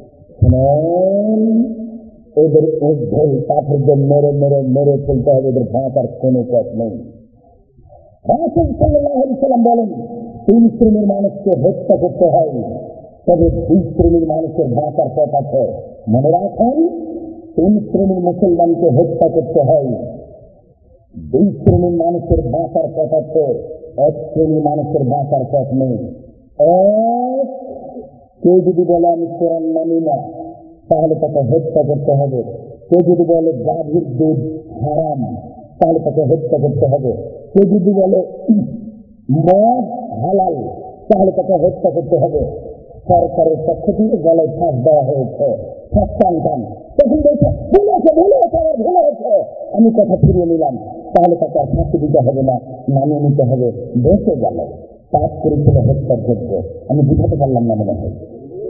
এদের উদ্ভেল পাথর দিয়ে মেরে ফেলতে হবে, এদের বাঁচার কোনো পথ নেই। রাসূল সাল্লাল্লাহু আলাইহি সাল্লাম বলেন, 3 শ্রেণীর মানুষকে হত্যা করতে হয়, তবে 2 শ্রেণীর মানুষের বাঁচার পথ আছে। মনে রাখেন, 3 শ্রেণীর মুসলমানকে হত্যা করতে হয়, 2 শ্রেণীর মানুষের বাঁচার পথ আছে, 1 শ্রেণীর মানুষের বাঁচার পথ নেই। কেউ যদি বলে আমি কোরআন মানি না তাহলে তাকে হত্যা করতে হবে। কেউ যদি বলে গাভীর দুধ হারাম তাহলে তাকে হত্যা করতে হবে। কেউ যদি বলে মদ হালাল তাহলে তাকে হত্যা করতে হবে। সরকারের পক্ষ থেকে গলায় ফাঁস দেওয়া হয়েছে, ফাঁস টানতাম। তখন বলছে ভুলে হয়েছে, আমি কথা ফিরিয়ে নিলাম। তাহলে তাকে আর ফাঁসি দিতে হবে না, নামিয়ে নিতে হবে, বেঁচে গেল। পাপ করেছিল হত্যার যোগ্য। আমি বুঝাতে পারলাম না মনে হয়।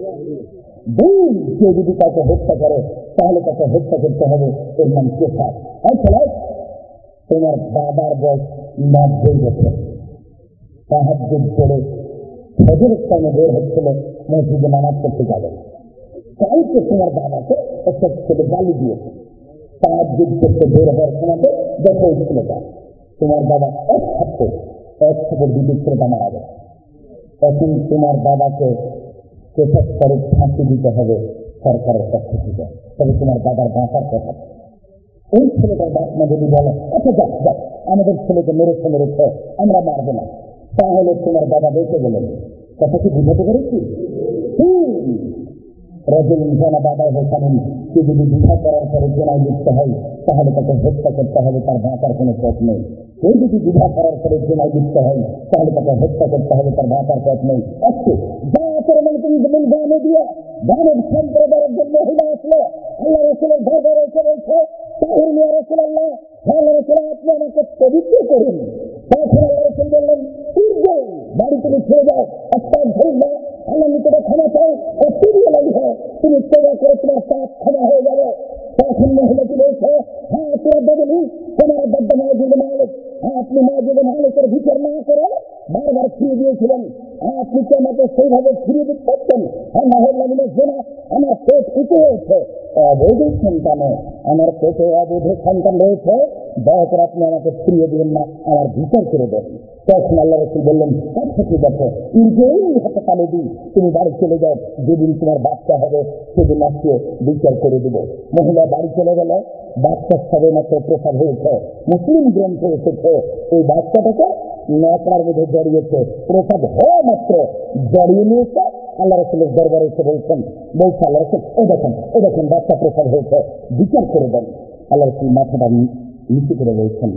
কেউ যদি তাকে হত্যা করে তাহলে তাকে হত্যা করতে হবে, এর নাম কেসাস। আসলে তোমার বাবার বয়স 90 বছর, তাহাজ্জুদ পড়ে ফজরের টাইমে বের হচ্ছিল মসজিদে নামাজ করতে যাবে, কালকে তোমার বাবাকে একটা ছেলে গালি দিয়েছে। তাহাজ্জুদ করতে বের হওয়ার সময়তে দেখো ওই ছেলেটা, তোমার বাবা এক হাতে দ্বিতীয় ছেলেটা মারা গেছে। এখন তোমার বাবাকে কেসাস করে ফাঁসি দিতে হবে সরকারের পক্ষ থেকে, তবে তোমার বাবার বাঁচার কথা। ওই ছেলেটার বাপ মা যদি বলে আচ্ছা যাক যাক আমাদের ছেলেকে মেরেছে আমরা মারবো না, তাহলে তোমার বাবা বেঁচে গেলেন। কথা কি বুঝাতে পেরেছি? রজল জানা বাবা হোসানিন, কে যদি বিবাহ করার পরে জেনায় লিপ্ত হয় তাহলে তাকে হত্যা করতে হবে, তার বাঁচার কোনো পথ নেই। কেউ যদি বিবাহ করার পরে জেনায় লিপ্ত হয় তাহলে তাকে হত্যা করতে হবে, তার বাঁচার পথ নেই। আজকে যা আচরণ তুমি গ্রামে দিয়ে গ্রামের সম্প্রদায়ের জন্য মহিলা আসলো, আল্লাহ রসুলের দরবারে এসে বলছে তাহির রসুল্লাহ আল্লাহ রসুল আপনি আমাকে পবিত্র করুন। তখন আল্লাহ রসুল বললেন বাড়ি তুমি ছেড়ে যাও, একটা ধরবা আল্লাহ নিকটে ক্ষমা চাও, তুমি তওবা করে তোমার পাপ ক্ষমা হয়ে যাবে। তখন মহিলাটি বলছে হ্যাঁ তোরা বদলি তোমার বদ্ধ মাজিদ মালিক, আপনি মাজিদ মালিকের ভিতর না করে বারবার ফিরে দিয়েছিলেন, আপনি তো আমাকে সেইভাবে ফিরিয়ে দিতে পারতেন। আমার পেট উঠে হয়েছে, অবৈধ সন্তানে আমার পেটে অবৈধ সন্তান রয়েছে, দয়া করে আপনি আমাকে ফিরিয়ে দিবেন না, আমার বিচার করে দেন। তখন আল্লাহ রসুল বললেন আচ্ছা ঠিক আছে, হাতে পালে দিই, তুমি বাড়ি চলে যাও, যেদিন তোমার বাচ্চা হবে সেদিন আজকে বিচার করে দিব। মহিলা বাড়ি চলে গেল, বাচ্চা সবে মাত্র প্রসাদ হয়েছে। মুসলিম গ্রন্থে এসেছে এই বাচ্চাটাকে নকরার মধ্যে জড়িয়েছে, প্রসাদ হওয়া মাত্র জড়িয়ে নিয়েছে। আল্লাহ রসুলের দরবারে এসে বলছে আল্লাহ রসুল ও দেখেন বাচ্চা প্রসাদ হয়েছে, বিচার করে দেন। আল্লাহ রসুল মাথাটা নিচু করে বলছেন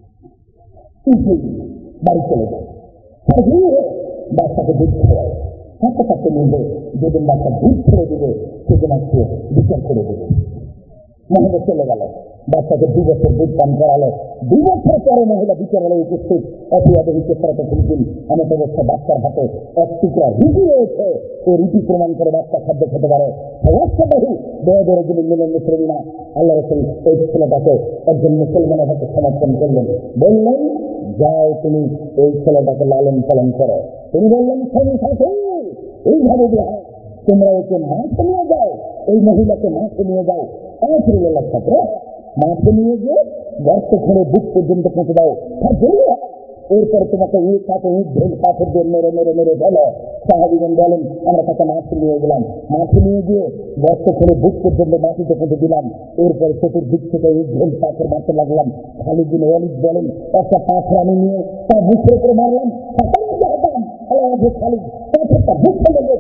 বাড়ি চলে যায়, বাচ্চাকে দুধ খাওয়ায়, হাতে কাছে নিয়ে যেদিন বাচ্চা দুধ ছেড়ে দিবে সেদিন আজকে বিচার করে দেবে। মহিলা চলে গেল, বাচ্চাকে 2 বছর দুধ পান করালো। 2 বছর পরে মহিলা বিচারালয়ে উপস্থিত, এমন অবস্থা বাচ্চার হাতে এক টুকরা রুটি রয়েছে, এই রুটি প্রমাণ করে বাচ্চা খাদ্য খেতে পারে। আল্লাহ রসুল এই ছেলেটাকে একজন মুসলমানের হাতে সমর্থন করলেন, বললেন যাও তুমি এই ছেলেটাকে লালন পালন করো। তিনি বললেন এইভাবে তোমরা একে মাঠে নিয়ে যাও, এই মহিলাকে মাঠে নিয়ে যাও, মাঠে নিয়ে গিয়ে গর্ত খুঁড়ে বুক পর্যন্ত পৌঁছে দাও, এরপর তোমাকে পাথর দিয়ে মেরে মেরে মেরে গেল। সাহাবীগণ বলেন আমরা তাকে মাঠে নিয়ে গেলাম, মাঠে নিয়ে গিয়ে গর্ত খুঁড়ে বুক পর্যন্ত মাটিতে পুঁতে দিলাম। এরপর চতুর্দিক থেকে ইট পাথর মারতে লাগলাম। খালিদ বিন ওয়ালিদ বলেন একটা পাথর আমি নিয়ে তার বুকের উপরে মারলাম, খালিদ পাথরটা বুকটা লেগে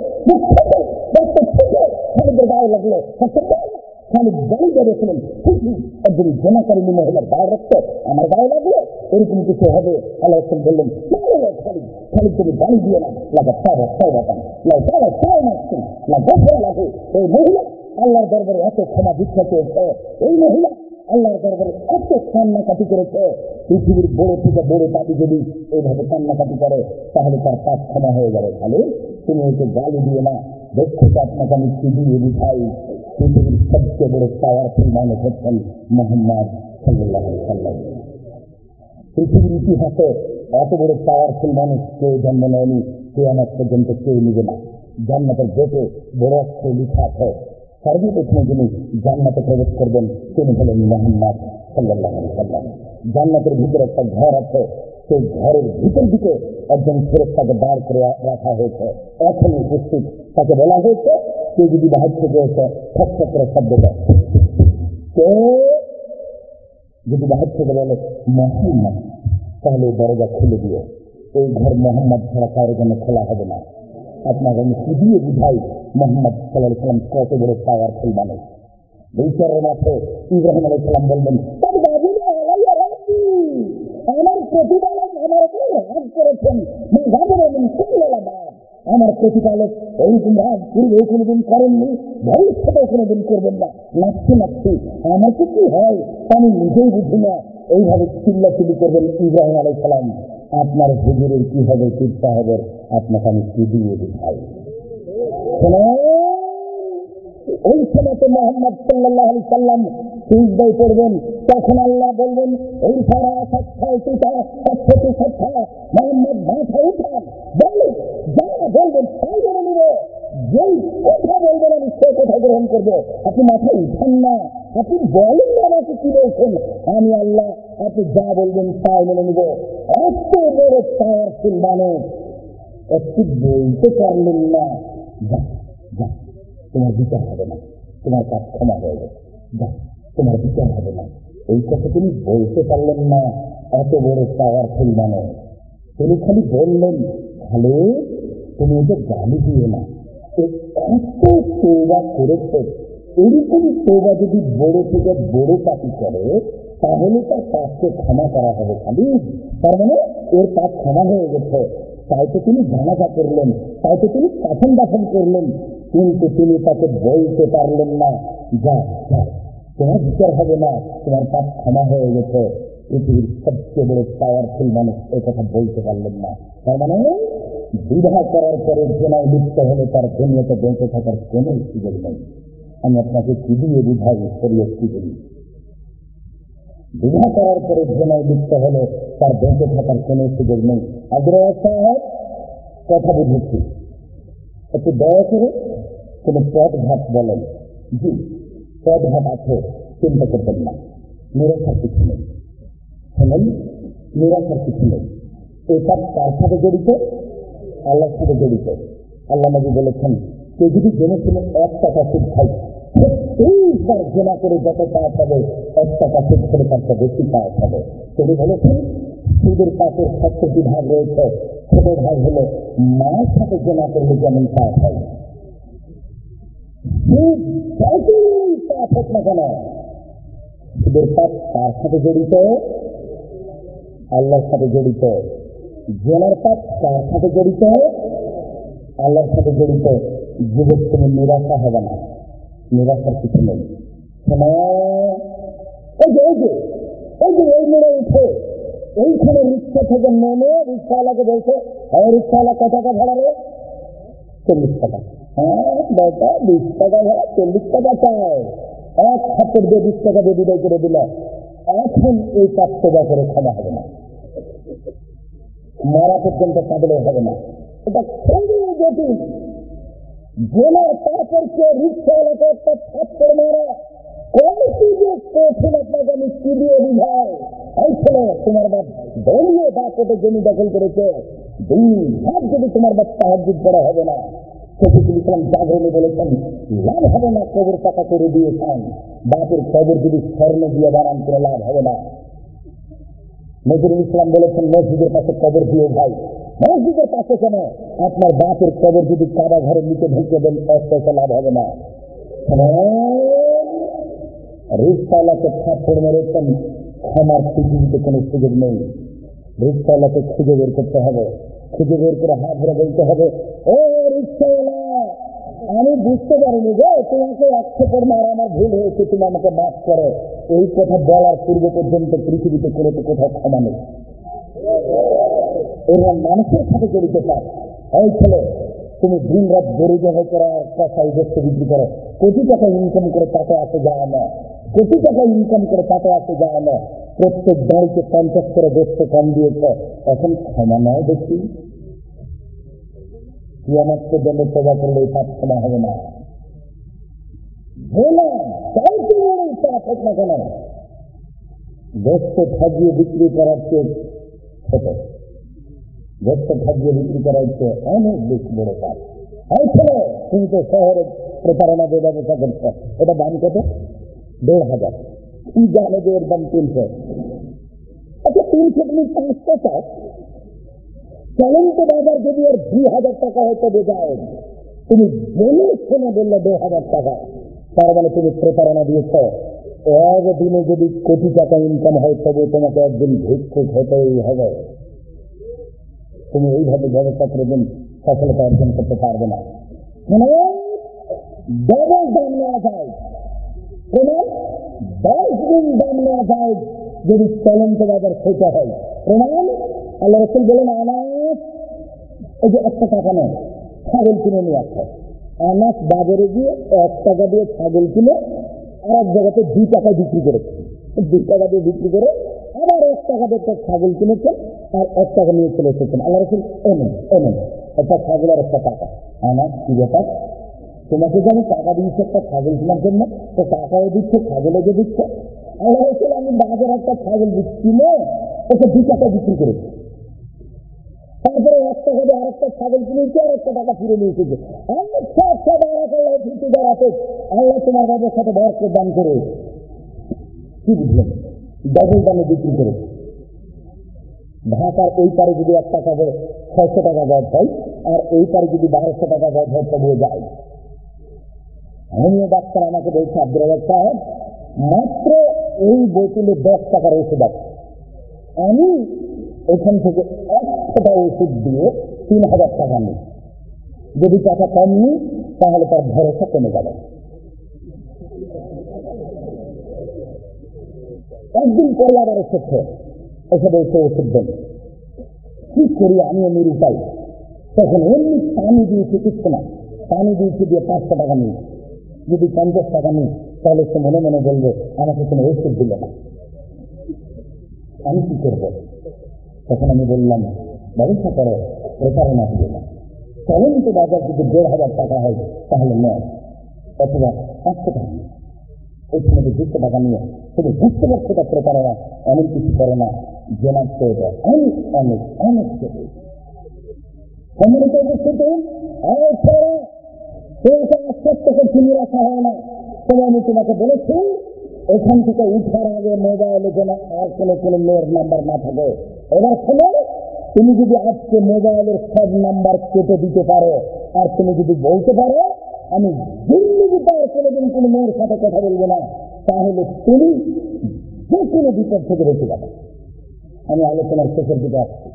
খালিদের গায়ে লাগলো। খালিদ গাড়ি বেড়েছিলেন একজন জেনাকারিনী মহিলার গায়ে রাখতো, আমার গায়ে লাগলো, এরকম কিছু হবে। আল্লাহ বললেন খালিদ তুমি গাড়ি দিয়ে না লাগে। এই মহিলা আল্লাহর দরবারে এত ক্ষমা ভিক্ষা চেয়েছে, এই মহিলা আল্লাহর দরবারে এত কান্নাকাটি করেছে। পৃথিবীর বড় থেকে বড় পাপি যদি এইভাবে কান্নাকাটি করে তাহলে তার পাপ ক্ষমা হয়ে যাবে। খালিদ তুমি ওকে গালি দিয়ে না, দক্ষতা আপনাকে আমি চিবিয়ে দিঠাই। পৃথিবীর সবচেয়ে বড় পাওয়ারফুল মানুষ হচ্ছেন মুহাম্মদ সাল্লাল্লাহু আলাইহি ওয়াসাল্লাম। পৃথিবীর ইতিহাসে এত বড় পাওয়ারফুল মানুষ কেউ জন্ম নেয়নি, কিয়ামত পর্যন্ত কেউ নিবে না। জান্নাতের গেটে বড় অক্ষরে লেখা আছে সর্বপ্রথমে যিনি জান্নাতে প্রবেশ করবেন তিনি হলেন মুহাম্মদ সাল্লাল্লাহু আলাইহি ওয়াসাল্লাম। জান্নাতের ভিতরে একটা ঘর আছে, সেই ঘরের ভিতর দিকে একজন ফেরেশতাকে দাঁড় করে রাখা হয়েছে, এখন উপস্থিত। তাকে বলা হয়েছে কেউ যদি বাহির থেকে এসে ঠক করে শব্দ দেয়, কেউ যদি বাহির থেকে বলে মুহাম্মদ, তাহলে দরজা খুলে দিয়ে এই ঘর মোহাম্মদ ছাড়া কারোর জন্য খোলা হবে না। আপনাকে আমি কি দিয়ে বুঝাই মোহাম্মদ সাল্লাল্লাহু আলাইহি ওয়াসাল্লাম কত বড় পাওয়ারফুল মানুষ। বিচারের মাঠে ইব্রাহিম আলাইহিস সালাম বলবেন আমার প্রতিপালক আমার উপরে রাগ করেছেন, আমার প্রতিপালক এইরকম রাগ পূর্বেও কোনোদিন করেননি, ভবিষ্যতেও কোনোদিন করবেন না। নাচছি নাচছি আমার তো কি হয় আমি নিজেই বুঝি না। এইভাবে চিল্লাচিল্লি করবেন ইব্রাহিম আলাইহিস সালাম। আপনার হুজুরের কি হবে, পীর সাহেবের, আপনাকে আমি কি দিয়ে দিই? ওই সময় মোহাম্মদ সাল্লাল্লাহু আলাইহি সাল্লাম সিজদায় পড়বেন, তখন আল্লাহ বলবেন এই সারা মোহাম্মদ মাথা উঠান, বলেন যা বলবেন তাই মেনে নিব, যেই কথা বলবেন আমি সে কথা গ্রহণ করবো। আপনি মাথা উঠান না, আপনি বলেন না আমাকে কি বলছেন, আমি আল্লাহ আপনি যা বলবেন তাই মেনে নিব। এত বড় পাওয়ারফুল মানুষ, একটু বলতে পারলেন না, যা যা তোমার বিচার হবে না, তোমার কাজ ক্ষমা হয়ে গেছে, যা তোমার বিচার হবে না। এই কথা তিনি বলতে পারলেন না। এত বড় পাওয়ারফুল মানুষ, তিনি খালি বললেন খালি তুমি এটা গালি দিও না। এত তওবা করেছে, এরকম তওবা যদি বড় থেকে বড় পাপি করে তাহলে তার পাপকে ক্ষমা করা হবে। খালি তার মানে এর পাপ ক্ষমা হয়ে গেছে, তাই তো তিনি জানাজা করলেন, তাই তো তিনি কাফন দাফন করলেন, কিন্তু তিনি তাকে বলতে পারলেন না যা যা তোমার বিচার হবে না, তোমার পাপ ক্ষমা হয়ে গেছে। পৃথিবীর সবচেয়ে বড় পাওয়ারফুল মানুষ এই কথা বলতে পারলেন না। তার মানে বিবাহ করার পরে জেনায় লিপ্ত হলে তার দুনিয়াতে বেঁচে থাকার কোন সুযোগ নেই। আমি আপনাকে কি দিয়ে বুঝাই শরীয়ত কি বলি? বিবাহ করার পরে জেনায় লিপ্ত হলে তার বেঁচে থাকার কোন সুযোগ নেই। আগ্রহ সাহেব কথা বুঝেছি, একটু দয়া করে কোন পথ ঘাট বলেন। জি পথ ঘাট আছে, চিন্তা করবেন না, নিরাশার কিছু নেই। শোনেন, নিরাশার কিছু নেই। এটা কার সাথে জড়িত? আল্লাহর সাথে জড়িত। আল্লাহ নবী বলেছেন কেউ যদি জেনে শুনে 1 টাকা সুদ খায়, 30বার জেনা করে যত পাওয়া পাবে 1 টাকা সুদ খেলে তার বেশি পাওয়া পাবে। তিনি বলেছেন সুদের পাপের 70টি ভাগ রয়েছে, ছোট ভাগ হলো মায়ের সাথে জেনা করলে যেমন পাওয়া হয়। সুদ যতই পাপ হোক না কেন, সুদের পাপ কার সাথে জড়িত? আল্লাহর সাথে জড়িত। জেনার পাপ কার সাথে জড়িত? আল্লাহর সাথে জড়িত। যুবক তুমি নিরাশা হবে না, নিরাশার কিছু নেই। এই যে এই মোড়ে উঠে এইখানে রিক্সা থেকে নেমে রিক্সাওয়ালাকে বলছে, রিক্সাওয়ালা কত টাকা ভাড়া রে? 40 টাকা। হ্যাঁ বেটা 20 টাকা ভাড়া, 40 টাকা চায়। 1 হাতের দিয়ে 20 টাকা দিয়ে বিদায় করে দিল। এখন এই কাজ সেবা করে ক্ষমা হবে না, মারা পর্যন্ত কাঁদলেও হবে না। এটা খুবই জটিল। জেলার তারপরকে রিক্সাওয়ালাকে একটা থাপ্পড় মারা কমটি যে কঠিন আপনাকে আমি কি দিয়ে বুঝাই। এই ছিল তোমার বাপ দলীয় বাপতে জমি দখল করেছে, 2 হাত যদি তোমার বাপ তাহাজ্জুদ করা হবে না। শফিকুল ইসলাম জাগরণে বলেছেন লাভ হবে না কবর টাকা করে দিয়ে খান, বাপের কবর যদি স্বর্ণ দিয়ে বানান করে লাভ হবে না। নজরুল ইসলাম বলেছেন মসজিদের পাশে কবর দিয়ে ভাই, মসজিদের পাশে কেন, আপনার বাপের কবর যদি কাবা ঘরের নিচে ঢুকে দেন 1 পয়সা লাভ হবে না। রিক্সাওয়ালাকে থাপ্পড় মেরেছেন, ক্ষমার পৃথিবীতে কোনো সুযোগ নেই। রিক্সাওয়ালাকে খুঁজে বের করতে হবে, খুঁজে বের করে হাত ধরে বলতে হবে, ও রিক্সাওয়ালা আমি বুঝতে পারিনি গো, তোমাকে 100 মার আমার ভুল হয়েছে, তুমি আমাকে মাফ করো। এই কথা বলার পূর্ব পর্যন্ত পৃথিবীতে কোনো তো কোথাও ক্ষমা নেই। এরা মানুষের সাথে জড়িত পাপ। এই ছেলে তুমি দিন রাত গরু জবাই করার কষাই বস্তু বিক্রি করো, কোটি টাকা ইনকাম করে তাতে আসে যায় না, কোটি টাকা ইনকাম করে তাতে আসে যায় না, প্রত্যেক দাঁড়িতে 50 করে বস্তু কম দিয়েছে, এখন ক্ষমা নয় দেখি। কিয়ামত পর্যন্ত তওবা করলে এই পাপ ক্ষমা হবে না। না কেন বস্তু ঠগিয়ে বিক্রি করার চেয়ে ছোট, বস্তু ঠগিয়ে বিক্রি করার চেয়ে অনেক বেশি বড় পাপ। এই ছেলে তুমি তো শহরে প্রতারণা দিয়ে ব্যবসা করছো, এটা দাম কত? 1,500। কি জানে যে এর দাম 300? আচ্ছা 300 তুমি 500 চাও, চলন্ত বাজার যদি এর 2,000 টাকা হয়তো বোঝায়, তুমি জেনে শুনে বললে 2,000 টাকা, তার মানে তুমি প্রতারণা দিয়েছ। একদিনে যদি কোটি টাকা ইনকাম হয় তবে তোমাকে একদিন ভিক্ষুক হতেই হবে। তুমি এইভাবে ব্যবসা করবেন, সফলতা অর্জন করতে পারবে না। ডবল দাম নেওয়া যায়, প্রমাণ 10 গুণ দাম নেওয়া যায় যদি চলন্ত বাজার সেটা হয়। প্রমাণ আল্লাহ রাসূল বলেন, আনাস এই যে 1 টাকা নেয় ছাগল কিনে নিয়ে আসে, আনাস বাজারে গিয়ে 1 টাকা দিয়ে ছাগল কিনে আর এক জায়গাতে 2 টাকায় বিক্রি করেছে, 2 টাকা দিয়ে বিক্রি করে আবার 1 টাকা দিয়ে একটা ছাগল কিনেছেন আর 1 টাকা নিয়ে চলে এসেছেন। আল্লাহ রাসূল এমন একটা ছাগল আর 1 টাকা। আনাস কি ব্যাপার, তোমাকে যে আমি টাকা দিয়েছি একটা ছাগল কেনার জন্য, তো টাকাও দিচ্ছে ছাগলও যে দিচ্ছে। আল্লাহ রাসূল আমি বাজারে একটা ছাগল দিচ্ছি না, ওকে 2 টাকা বিক্রি করেছি, তারপরে 1 টাকা দিয়ে আরেকটা ছাগল কিনেছি আর 1 টাকা ফিরে নিয়ে এসেছে। আল্লাহ তোমার ব্যবসাতে বরকত দান করে। কি বুঝলেন? ডবল দামে বিক্রি করে। ঢাকার এই পারে যদি 1 টাকা 600 টাকা গজ হয় আর এই পারে যদি 1200 টাকা গজ হয় তবুও যায়। হোমিও ডাক্তার আমাকে বলছে, আব্দুর রাজ্জাক সাহেব মাত্র এই বোতলে 10 টাকার ওষুধ আছে, আমি এখান থেকে 100টা ওষুধ দিয়ে 3000 টাকা নিই, যদি টাকা কম নিই তাহলে তার ভরসা কমে যাবে। একদিন পরে আবার এসেছে, এসে ওষুধ দেন। কি করি আমি নিরুপায়, তখন এমনি পানি দিয়েছে, কিছু না, পানি দিয়েছে দিয়ে 500 টাকা নিই, যদি 50 টাকা নিই তাহলে সে মনে মনে বলবে আমাকে কোনো ওষুধ দিল না, আমি কি করবো? তখন আমি বললাম, ব্যবস্থা করো, প্রতারণা দিবে না। চলন্ত বাজার যদি 1500 টাকা হয় তাহলে নয়, অথবা 500 টাকা নিয়ে ওই সময় 200 টাকা নিয়ে শুধু বুঝতে পারছে তা প্রতারণা, এমন কিছু করে না জেনার চেয়ে অনেক অনেক অনেক চেয়ে সম্মানিত উপস্থিত আশ্বস্ত করছি, নিরাশা হয় না। তবে আমি তোমাকে বলেছি এখান থেকে উঠার আগে মোবাইলে যেন আর কোনো মেয়ের নাম্বার না থাকে। এবার শোনো, তুমি যদি আজকে মোবাইলের সব নাম্বার কেটে দিতে পারো আর তুমি যদি বলতে পারো আমি জিন্দেগিতে আর কোনোদিন কোনো মেয়ের সাথে কথা বলবো না, তাহলে তুমি যে কোনো বিপদ থেকে বেঁচে যাবে। আমি আলোচনার শেষের দিকে আসছি।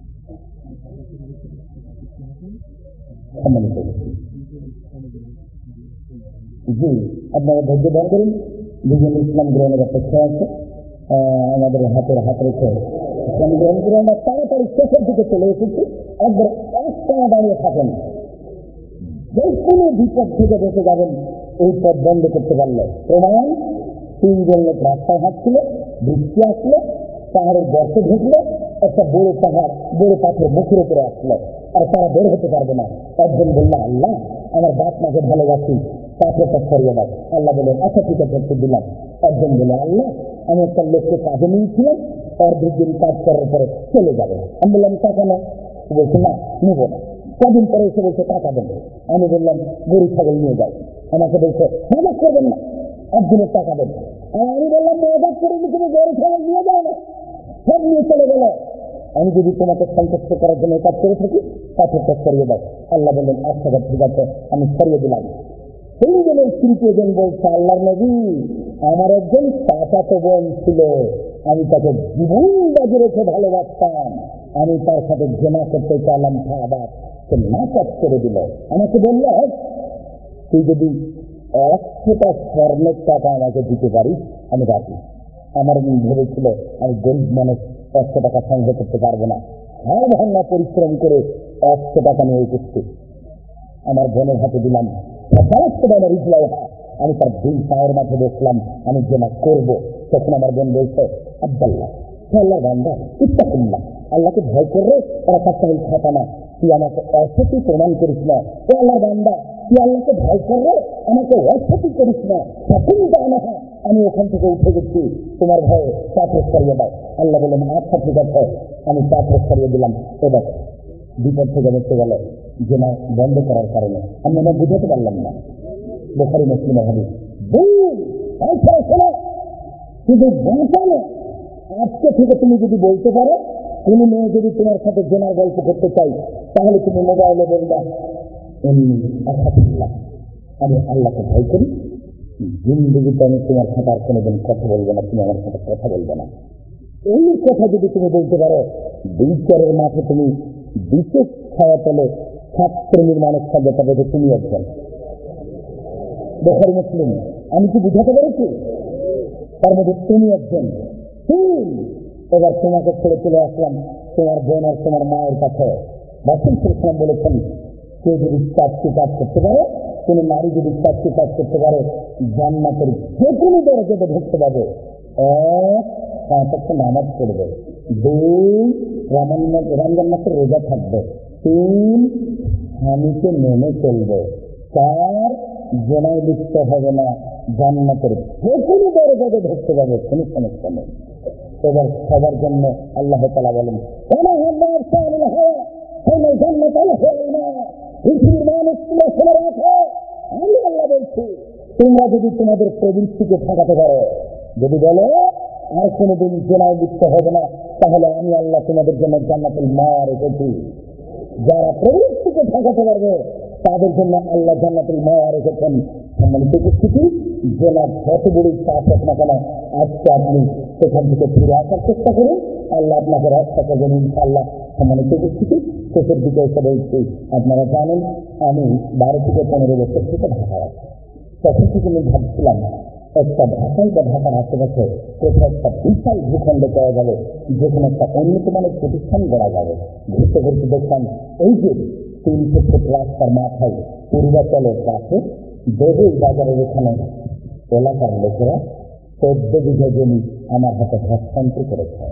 জি, আপনারা ধৈর্য ধারণ করুন। দুজন ইসলাম গ্রহণের অপেক্ষা আছে, আমাদের হাত রেখে ইসলাম গ্রহণ করে আমরা তাড়াতাড়ি শেষের দিকে চলে এসেছি। একবার একটানা দাঁড়িয়ে থাকেন, যে কোনো বিপদ থেকে বেঁচে যাবেন এই পথ বন্ধ করতে পারলে। প্রমাণ, 3 জন লোক রাস্তায় হাঁটছিল, বৃষ্টি আসলো, পাহাড়ের গর্তে ঢুকলো, একটা বড় পাথর মুখের উপরে আসলো আর তারা বের হতে পারবে না। একজন বলল, আল্লাহ আমার বাপ মাকে ভালোবাসি, পাথরটা সরিয়ে দাও। আল্লাহ বলেন, আচ্ছা ঠিক আছে দিলাম। একজন বলে, আল্লাহ আমি একটা লোককে কাজে নিয়েছিলাম, তার 2 দিন কাজ করার পরে চলে যাবে। আমি বললাম টাকা না, বলছে না নেব না। কদিন পরে এসে বলছে টাকা দেবে। আমি বললাম গরু ছাগল নিয়ে যাই। আমাকে বলছে মজাক করবেন না, 1 দিনের টাকা দেবে। আর আমি বললাম মজাক করে তুমি গরু ছাগল নিয়ে যাও না, সব নিয়ে চলে গেল। আমি যদি তোমাকে সন্তুষ্ট করার জন্য কাজ করে থাকি পাথরটা সরিয়ে দাও। আল্লাহ বললেন আচ্ছা ঠিক আছে, আমি সরিয়ে দিলাম। সেই জনের তৃতীয় জন বলছে, আল্লাহর নবী আমার একজন চাচাতো বোন ছিল, আমি তাকে জীবন বাজি রেখে ভালোবাসতাম, আমি তার সাথে জেনা করতে চাইলাম, খাবার সে না কাজ করে দিল। আমাকে বলল, তুই যদি 100টা স্বর্ণের টাকা আমাকে দিতে পারিস আমি রাজি। আমার ভেবেছিল আমি গরিব মানুষ, 100 টাকা সংগ্রহ করতে পারবো না, হাড় ভাঙা পরিশ্রম করে 100 টাকা নিয়ে এসেছি। আমার বোনের হাতে দিলাম, আমি তার 2 পায়ের মাঠে বসলাম, আমি জেনা করবো। তখন আমার বোন বলছে, আব্দুল্লাহ আল্লাহ বান্দা ইত্তাকুল্লাহ, আল্লাহকে ভয় করবে, তারা কাছে খাতা না, তুই আমাকে অসতি প্রমাণ করিস না। ও আল্লাহ বান্দা, তুই আল্লাহকে ভয় করবে, আমাকে অসতি করিস না। আমি ওখান থেকে উঠে গেছি, তোমার ভয়ে পাথর সরিয়ে দাও। আল্লাহ বলেন আচ্ছা ঠিক আছে, আমি পাথর সরিয়ে দিলাম। এবার বিপদ থেকে বেঁচে গেল জেনা বন্ধ করার কারণে। আমি আমার বুঝাতে পারলাম না। বুখারী মুসলিমের হাদিস। শুধু বাঁচানো, আজকে থেকে তুমি যদি বলতে পারো কোনো মেয়ে যদি তোমার সাথে জেনার গল্প করতে চাই, তাহলে তুমি মোবাইলে বলবা আমি আল্লাহকে ভয় করি, জিন্দেগিতে আমি তোমার সাথে আর কোনোদিন কথা বলবো না, তুমি আমার সাথে কথা বলবে না। এই কথা যদি তুমি বলতে পারো, বিচারের মাঠে তুমি বিশেষ ছায়া তলে ছাত্রের মানুষ থাকবে, তবে যে তুমি একজন বুখারী মুসলিম। আমি কি বুঝাতে পেরেছি? তার মধ্যে তুমি একজন। এবার তোমাকে ছেড়ে চলে আসলাম তোমার বোন আর তোমার মায়ের কাছে। রাসূল সাল্লাল্লাহু আলাইহি ওয়াসাল্লাম বলেছেন, কেউ যদি চারটি কাজ করতে পারে, কোন নারী যদি চারটি কাজ করতে পারে, জান্নাতের যে কোনো দরজাতে ঢুকতে পারবে। এক, 5 ওয়াক্ত নামাজ পড়বে। 2, রমজান মাসের রোজা থাকবে। 3, স্বামীকে মেনে চলবে। 4, জেনায় লিপ্ত হবে না। জান্নাতের যে কোনো দরজাতে ঢুকতে পারবে, কোনো সমস্যা নেই। এবার সবার জন্য আল্লাহ তাআলা বলেন, পৃথিবীর মানুষ তোমরা শুনে রাখো, আমি আল্লাহ বলছি, তোমরা যদি তোমাদের প্রবৃত্তিকে ঠেকাতে পারো, যদি বলো আর কোনোদিন জেনায় লিপ্ত হবে না, তাহলে আমি আল্লাহ তোমাদের জন্য জান্নাতুল মাওয়া রেখেছি। যারা প্রবৃত্তিকে ঠেকাতে পারবে তাদের জন্য আল্লাহ জান্নাতুল মাওয়া রেখেছেন। সম্মানিত উপস্থিতি, জেলা যত বড় চাপ হোক না কেন, আজকে আপনি সেখান থেকে ফিরে আসার চেষ্টা করুন, আল্লাহ আপনাকে রক্ষা করবেন ইনশাআল্লাহ। সম্মানিত উপস্থিতি, শেষের দিকে এসে বলছি, আপনারা জানেন আমি 12 থেকে 15 বছর থেকে ঢাকায় আছি। তখন থেকে আমি ভাবছিলাম একটা ঢাকায় বা ঢাকার আশেপাশে কোথাও একটা বিশাল ভূখণ্ড পাওয়া যাবে, যেখানে একটা উন্নত মানের প্রতিষ্ঠান গড়া যাবে। ঘুরতে ঘুরতে দেখলাম এই যে 3 ফুট রাস্তার মাথায় পূর্বাচলের কাছে দেবী বাজারের এখানে এলাকার লোকেরা 14 বিঘা জমি আমার হাতে হস্তান্তর করেছে।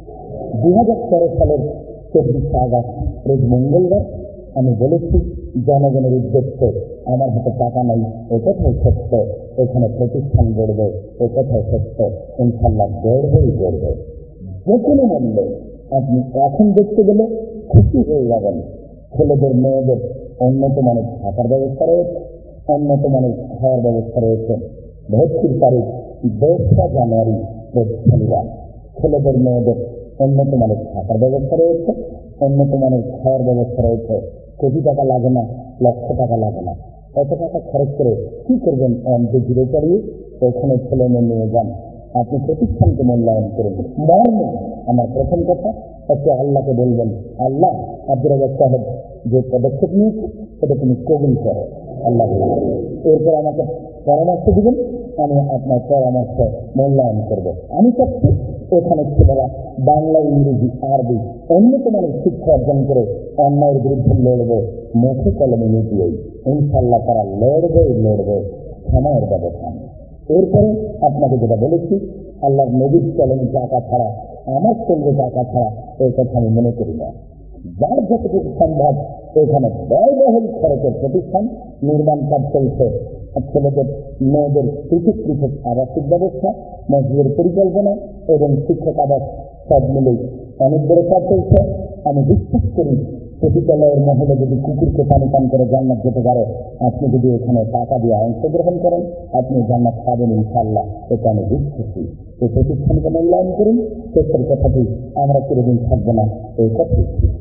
2013 সালের 24 আগস্ট রোজ মঙ্গলবার আমি বলেছি, জনগণের উদ্দেশ্যে আমার হাতে টাকা নাই, এ কথাই সত্য, এখানে প্রতিষ্ঠান গড়বে, এ কথাই সত্য, ইনশাআল্লাহ গড়বেই গড়বে যে কোনো মূল্যে। আপনি এখন দেখতে গেলে খুশি হয়ে যাবেন। ছেলেদের মেয়েদের উন্নত মানের থাকার ব্যবস্থা রয়েছে, উন্নত মানের খাওয়ার ব্যবস্থা রয়েছে। ভর্তির তারিখ 10 জানুয়ারি রোজ শনিবার। ছেলেদের মেয়েদের উন্নত মানের থাকার ব্যবস্থা রয়েছে, উন্নত মানের খাওয়ার ব্যবস্থা রয়েছে। কোটি টাকা লাগে না, লক্ষ টাকা লাগে না। এত টাকা খরচ করে কি করবেন? ঘুরে চালিয়ে ওখানে ছেলে মেয়ে নিয়ে যান। আপনি প্রতিষ্ঠানকে মূল্যায়ন করুন। মর্মে আমার প্রথম কথা হচ্ছে, আল্লাহকে বলবেন, আল্লাহ আব্দুর রাজ্জাক সাহেব যে পদক্ষেপ নিয়েছে সেটা তুমি কবুল করো আল্লাহ। এরপর আমাকে পরামর্শ দিবেন, আমি আপনার পরামর্শ মূল্যায়ন করব। আমি চাচ্ছি এখানে ছেলেরা বাংলা, ইংরেজি, আরবি উন্নত মানের শিক্ষা অর্জন করে অন্যায়ের বিরুদ্ধে লড়বে, মুখে কলমে মিটিয়েই ইনশাআল্লাহ তারা লড়বে সময়ের ব্যবধান। এরপরে আপনাকে যেটা বলেছি, আল্লাহর নবীর চলনে টাকা ছাড়া, আমার চলবে টাকা ছাড়া, এই কথা আমি মনে করি না। যার যতটুকু সম্ভব এখানে ব্যয়বহুল খরচের প্রতিষ্ঠান নির্মাণ কাজ চলছে। ছেলেদের মেয়েদের পৃথক পৃথক আবাসিক ব্যবস্থা, মসজিদের পরিকল্পনা এবং শিক্ষক আবাস সব মিলেই অনেক বড় কাজ চলছে। আমি বিশ্বাস করি পতিতালয়ের মহিলা যদি কুকুরকে পানি পান করে জান্নাত যেতে পারে, আপনি যদি এখানে টাকা দিয়ে অংশগ্রহণ করেন আপনি জান্নাত পাবেন ইনশাআল্লাহ। এটা আমি বিশ্বাসী। এই প্রতিষ্ঠানকে মূল্যায়ন করুন। শেষের কথাটি, আমরা চিরদিন থাকবো না, এই কথাই ঠিক।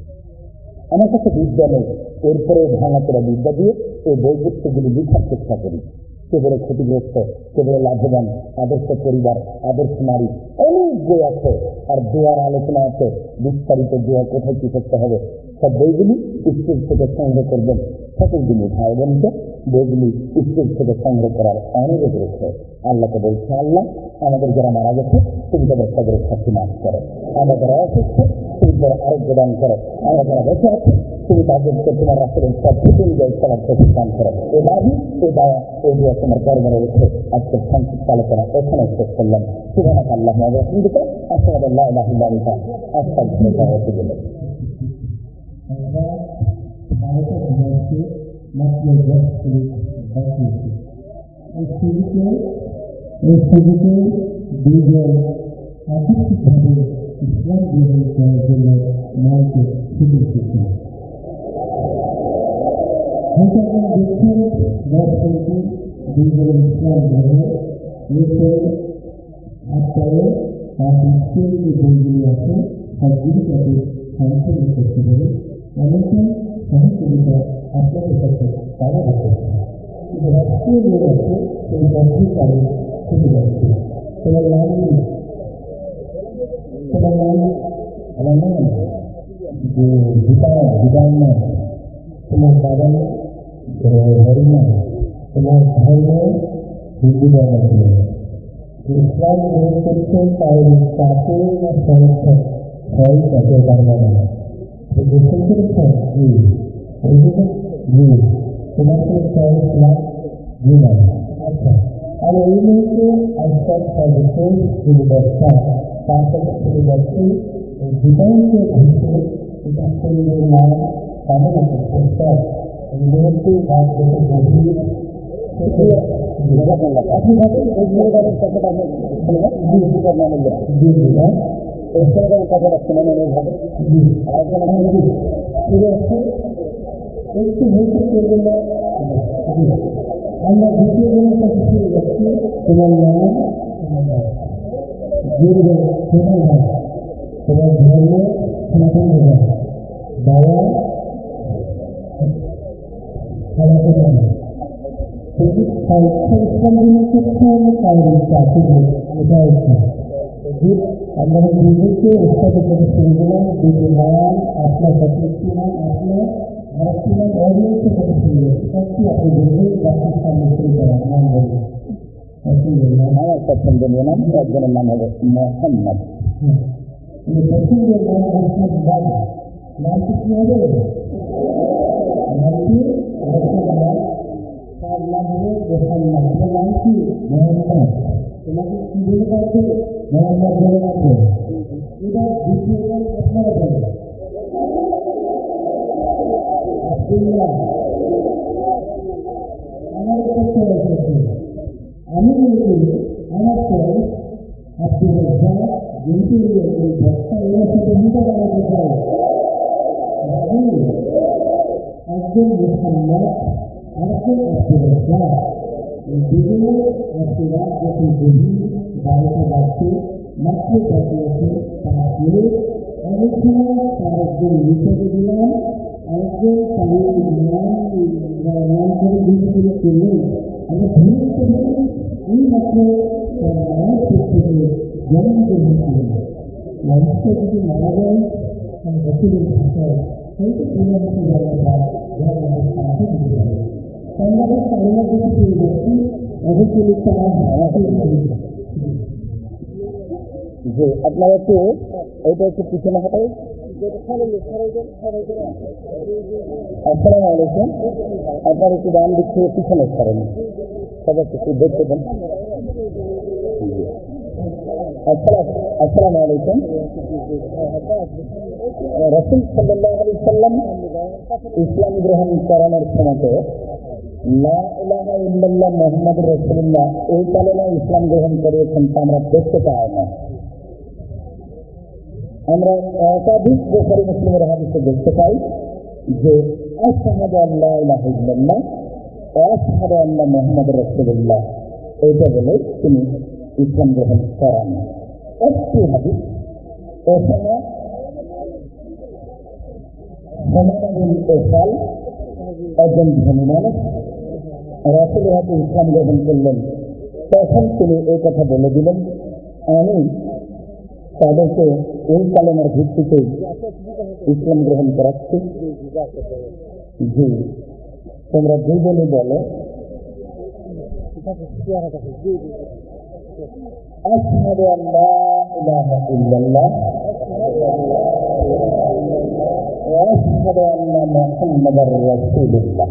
আমার কাছে বিদ্যা নেই, এরপরে ভাঙাচোরা বিদ্যা দিয়ে এই বৈচিত্র্যগুলি লিখার চেষ্টা করি। কেবল ক্ষতিগ্রস্ত, কেবল লাভবান, আদর্শ পরিবার, আদর্শ নারী, অনেক বই আছে। আর দোয়ার আলোচনা আছে, বিস্তারিত দোয়া কোথায় কি করতে হবে, সব বইগুলি স্কুল থেকে সংগ্রহ করবেন। সকল দিনই ভাই বোনকে বইগুলি স্কুল থেকে সংগ্রহ করার অনুরোধ রেখে আল্লাহকে বলছে, আল্লাহ আমাদের যারা মারা গেছে তুমি তাদের তাদের শাস্তি মাফ করো, আমরা যারা অসুস্থ তুমি যারা আরোগ্য দান করো, আমরা যারা বেঁচে আছি তুমি তাদেরকে তোমার রাষ্ট্রের সব কিছু অনুযায়ী চলার প্রতি দান করো। এ দাবি, এ দাওয়া, এই দোয়া তোমার গর্বরে রেখে আজকের সংক্ষিপ্ত আলোচনা এখানে শেষ করলাম। সুবহানাক আল্লাহুম্মা ওয়া বিহামদিকা আশহাদু আল্লা ইলাহা ইল্লা আনতা আস্তাগফিরুকা ওয়া আতুবু ইলাইক। এই ছবিতে দুজন আধ্যাত্মিকভাবে ইসলাম গ্রহণ করার জন্য মনকে খুলে দিচ্ছে। হয়তো আপনারা দেখছেন দর্শককে দুজন ইসলাম গ্রহণ নিশ্চয় আপনারা তার স্কুল যে বইগুলি আছে সবগুলি তাকে সম্পূর্ণ করতে হবে, এমনকি সহযোগিতা আপনাদের কাছে তারা রেখেছে। রাষ্ট্রীয় নিয়ম আছে, সেই মধ্যে তাদের খুঁজে যাচ্ছে। তোমার নাম আমার নাম যে বিদায় নাম তোমার বাবা হরিণা, তোমার ধর্ম হিন্দু ধর্ম ছিল। ইসলাম গ্রহণ করছে তাহলে তাকে না সমর্থন হয় তাকে জানবে না। গোসল করেছ তোমার কোনো চয়েস না না। আচ্ছা, আর এই মুহূর্তে আজকাল সর্বশেষ যে ব্যবস্থা তার সাথে চলে যাচ্ছে বিবাহিত ঘুরতে এটা শরীরের নাম কামনা করছে। স্যার এই মুহূর্তে রাত থেকে গভীর আপনি ভাবেন এই পরিবারের কথাটা কথাটা শুনে নেই ভাবে একটু হয়েছে করবেন না। আমরা দ্বিতীয় জনের কাছে ফিরে যাচ্ছি। তোমার নাম তোমার ধর্ম সনাতন বাবা আমরা নিজেকে উৎসাহিত করে শুরু করলাম। দুটো নাম আপনার কাছে নাম আপনার আরেকটি নাম অডিয়েন্সের কাছে শুরু করছি। আপনি দেখবেন বাচ্চার সামনে শুরু করার নাম বলবেন। আমার পছন্দনীয় নাম একজনের নাম হবে মোহাম্মদ। পছন্দের নাম মোহাম্মদ বাবা। নামটি কি হবে? নামটি তার নাম হলো মোহাম্মদ। তোমার নাম কি? মোহাম্মদ। তোমাকে কি বলে পারবে? মোহাম্মদ বলে পারবে। এবার দ্বিতীয় নাম আপনারা বলবেন। আব্দুল্লাহ। আমার কাছে এসেছে আমি মনে করি আমার চয়েস আব্দুল্লাহ। যেহেতু এই ব্যবসা এর সাথে মিটা বানাতে চাই ভাবি একজন মোহাম্মদ আরেকজন আব্দুল্লাহ। দুজনের আশীর্বাদ যখন বলি 12টা বাজছে মাত্র বাকি আছে 5 মিনিট। অনেক সময় তার একজন লিখে দিলাম, আরেকজন তাদের নাম করে লিখে করলেন। আমরা ভূমি করি এই মাত্র তার নামের থেকে জন্মগ্রহণ করলেন। মানুষটা যদি মারা যায় তার বছরের ভাষায় হয়তো পূর্ণাবতী জায়গাটা যারা আমাদের সাহায্য দিতে পারে। সংবাদের তালিকার দিকে পেয়ে যাচ্ছি অবশ্যই তারা যে আপনারা একটু এইটা একটু পিছনে হাঁটাই। আসসালামু আলাইকুম। আপনার একটু ডান দিক থেকে পিছনে করেন, সবাইকে একটু দেখতে দেন। আসসালামু আলাইকুম। রাসূল সাল্লাল্লাহু আলাইহি সাল্লাম ইসলাম গ্রহণ করানোর সময় লা ইলাহা ইল্লাল্লাহ মুহাম্মাদুর রাসূলুল্লাহ এই কালেমা ইসলাম গ্রহণ করিয়েছেন তা আমরা দেখতে পাই না। আমরা একাধিক বুখারী মুসলিমের হাদিসে দেখতে পাই যে আশহাদু আল্লা ইলাহা ইল্লাল্লাহ ওয়া আশহাদু আন্না মুহাম্মাদুর রাসূলুল্লাহ এইটা বলে তিনি ইসলাম গ্রহণ করান। একটি হাদিস ওসামা একজন ধনী মানুষ রাসূলের হাতে ইসলাম গ্রহণ করলেন। তখন তিনি এই কথা বলে দিলেন, আমি তাদেরকে এই কালেমার ভিত্তিতে ইসলাম গ্রহণ করাচ্ছি। জি, তোমরা দুজনই বলো আশহাদু আল্লা ইলাহা ইল্লাল্লাহ ওয়া আশহাদু আন্না মুহাম্মাদার রাসূলুল্লাহ।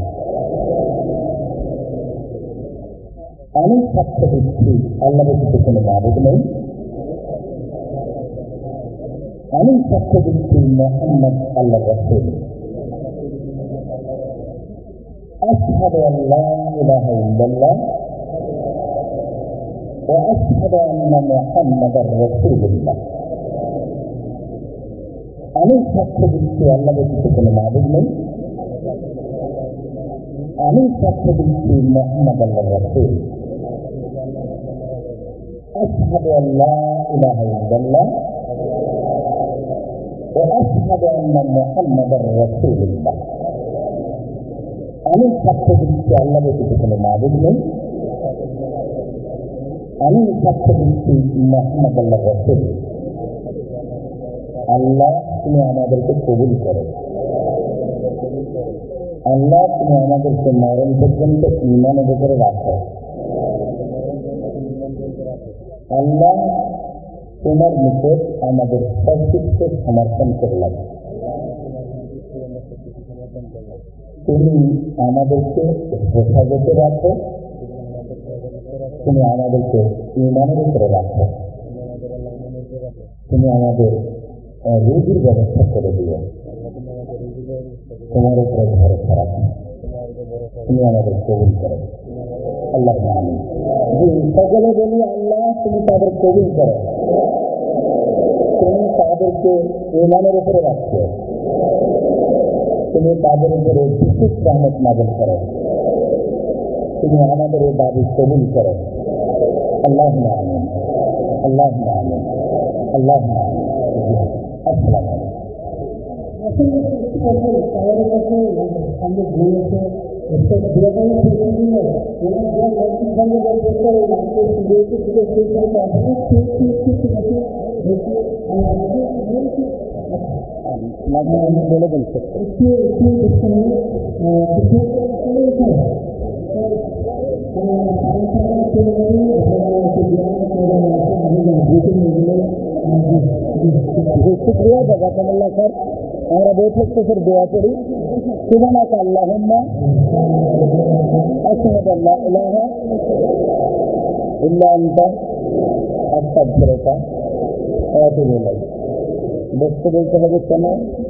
আমি সাক্ষ্য দিচ্ছি আল্লাহ ব্যতীত কোনো মাবুদ নেই। আমি সাক্ষ্য দিচ্ছি মুহাম্মদ আল্লাহর রাসূল। আশহাদু আল্লা ইলাহা ইল্লাল্লাহ ওয়া আশহাদু আন্না মুহাম্মাদার রাসূলুল্লাহ। আমি সাক্ষ্য দিচ্ছি আল্লাহ ব্যতীত কোনো মাবুদ নেই। আমি সাক্ষ্য দিচ্ছি মুহাম্মদ আল্লাহর রাসূল। আশহাদু আল্লা ইলাহা ইল্লাল্লাহ ওয়া আশহাদু আন্না মুহাম্মাদার রাসূলুল্লাহ। আমি সাক্ষ্য দিচ্ছি আল্লাহ ব্যতীত কোনো মাবুদ নেই। আমি সাক্ষ্য দিচ্ছি মুহাম্মদ আল্লাহর রাসূল। আল্লাহ তুমি আমাদেরকে কবুল করো। আল্লাহ তুমি আমাদেরকে মরণ পর্যন্ত ঈমানের উপরে রাখো। আল্লাহ তোমার নিকট আমাদের সবকিছু সমর্পণ করলাম। তুমি আমাদেরকে হেফাজতে রাখো, তুমি আমাদেরকে ঈমানের উপরে রাখো, তুমি আমাদের রুজির ব্যবস্থা করে দিও, তোমার উপরে ভরসা রাখো, তুমি আমাদের কবুল করো। আল্লাহ আমিন। সকলে বলি আল্লাহ তুমি তাদের কবুল করো, তুমি তাদেরকে ঈমানের উপরে রাখছো, তুমি তাদের উপরে বিশেষ রহমত নাযিল করো, তুমি আমাদের এই দাবি কবুল করো। আল্লাহ আমিন, আল্লাহ আমিন, আল্লাহ আমিন। আসসালামু আলাইকুম। আমাদের কাছে আমাদের বলেছে বলে বলছে শুক্রিয়া জাযাকাল্লাহ খায়র। আমরা বৈঠকের দোয়া করি। সুবহানাকা আল্লাহুম্মা আশহাদু আল্লা ইলাহা ইল্লা আনতা আস্তাগফিরুকা ওয়া আতুবু ইলাইক। বসতে বলতে হবে কেন?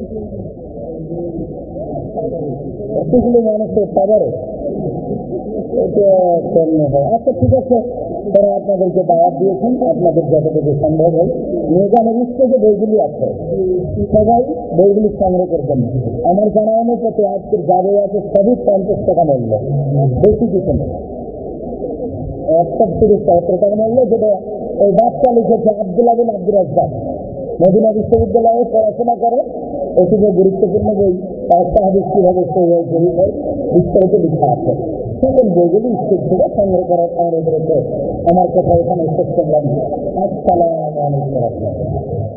এতগুলো মানুষের পাবারে এটা কেন হয়? আচ্ছা ঠিক আছে, তারা আপনাদেরকে দাওয়াত দিয়েছেন, আপনাদের যতটুকু সম্ভব হয় মেজানের স্টেজে বইগুলি আছে, সবাই বইগুলি সংগ্রহ করবেন। আমার জানা অনুপাতে আজকের যাবে আছে সবই 50 টাকা মূল্য, বেশি কিছু নেই। 170 টাকা মূল্য, যেটা ওই বাচ্চা লিখেছে আব্দুল্লাহ বিন আব্দুর রাজ্জাক, মদিনা বিশ্ববিদ্যালয়ে পড়াশোনা করে। এটি যে গুরুত্বপূর্ণ বই, একটা হাদিস কিভাবে বিস্তারিত লিখা আছে। সকল বইগুলি স্কুল থেকে সংগ্রহ করার অনুরোধ রয়েছে। আমার কথা এখানে শেষ করলাম। আসসালামু আলাইকুম।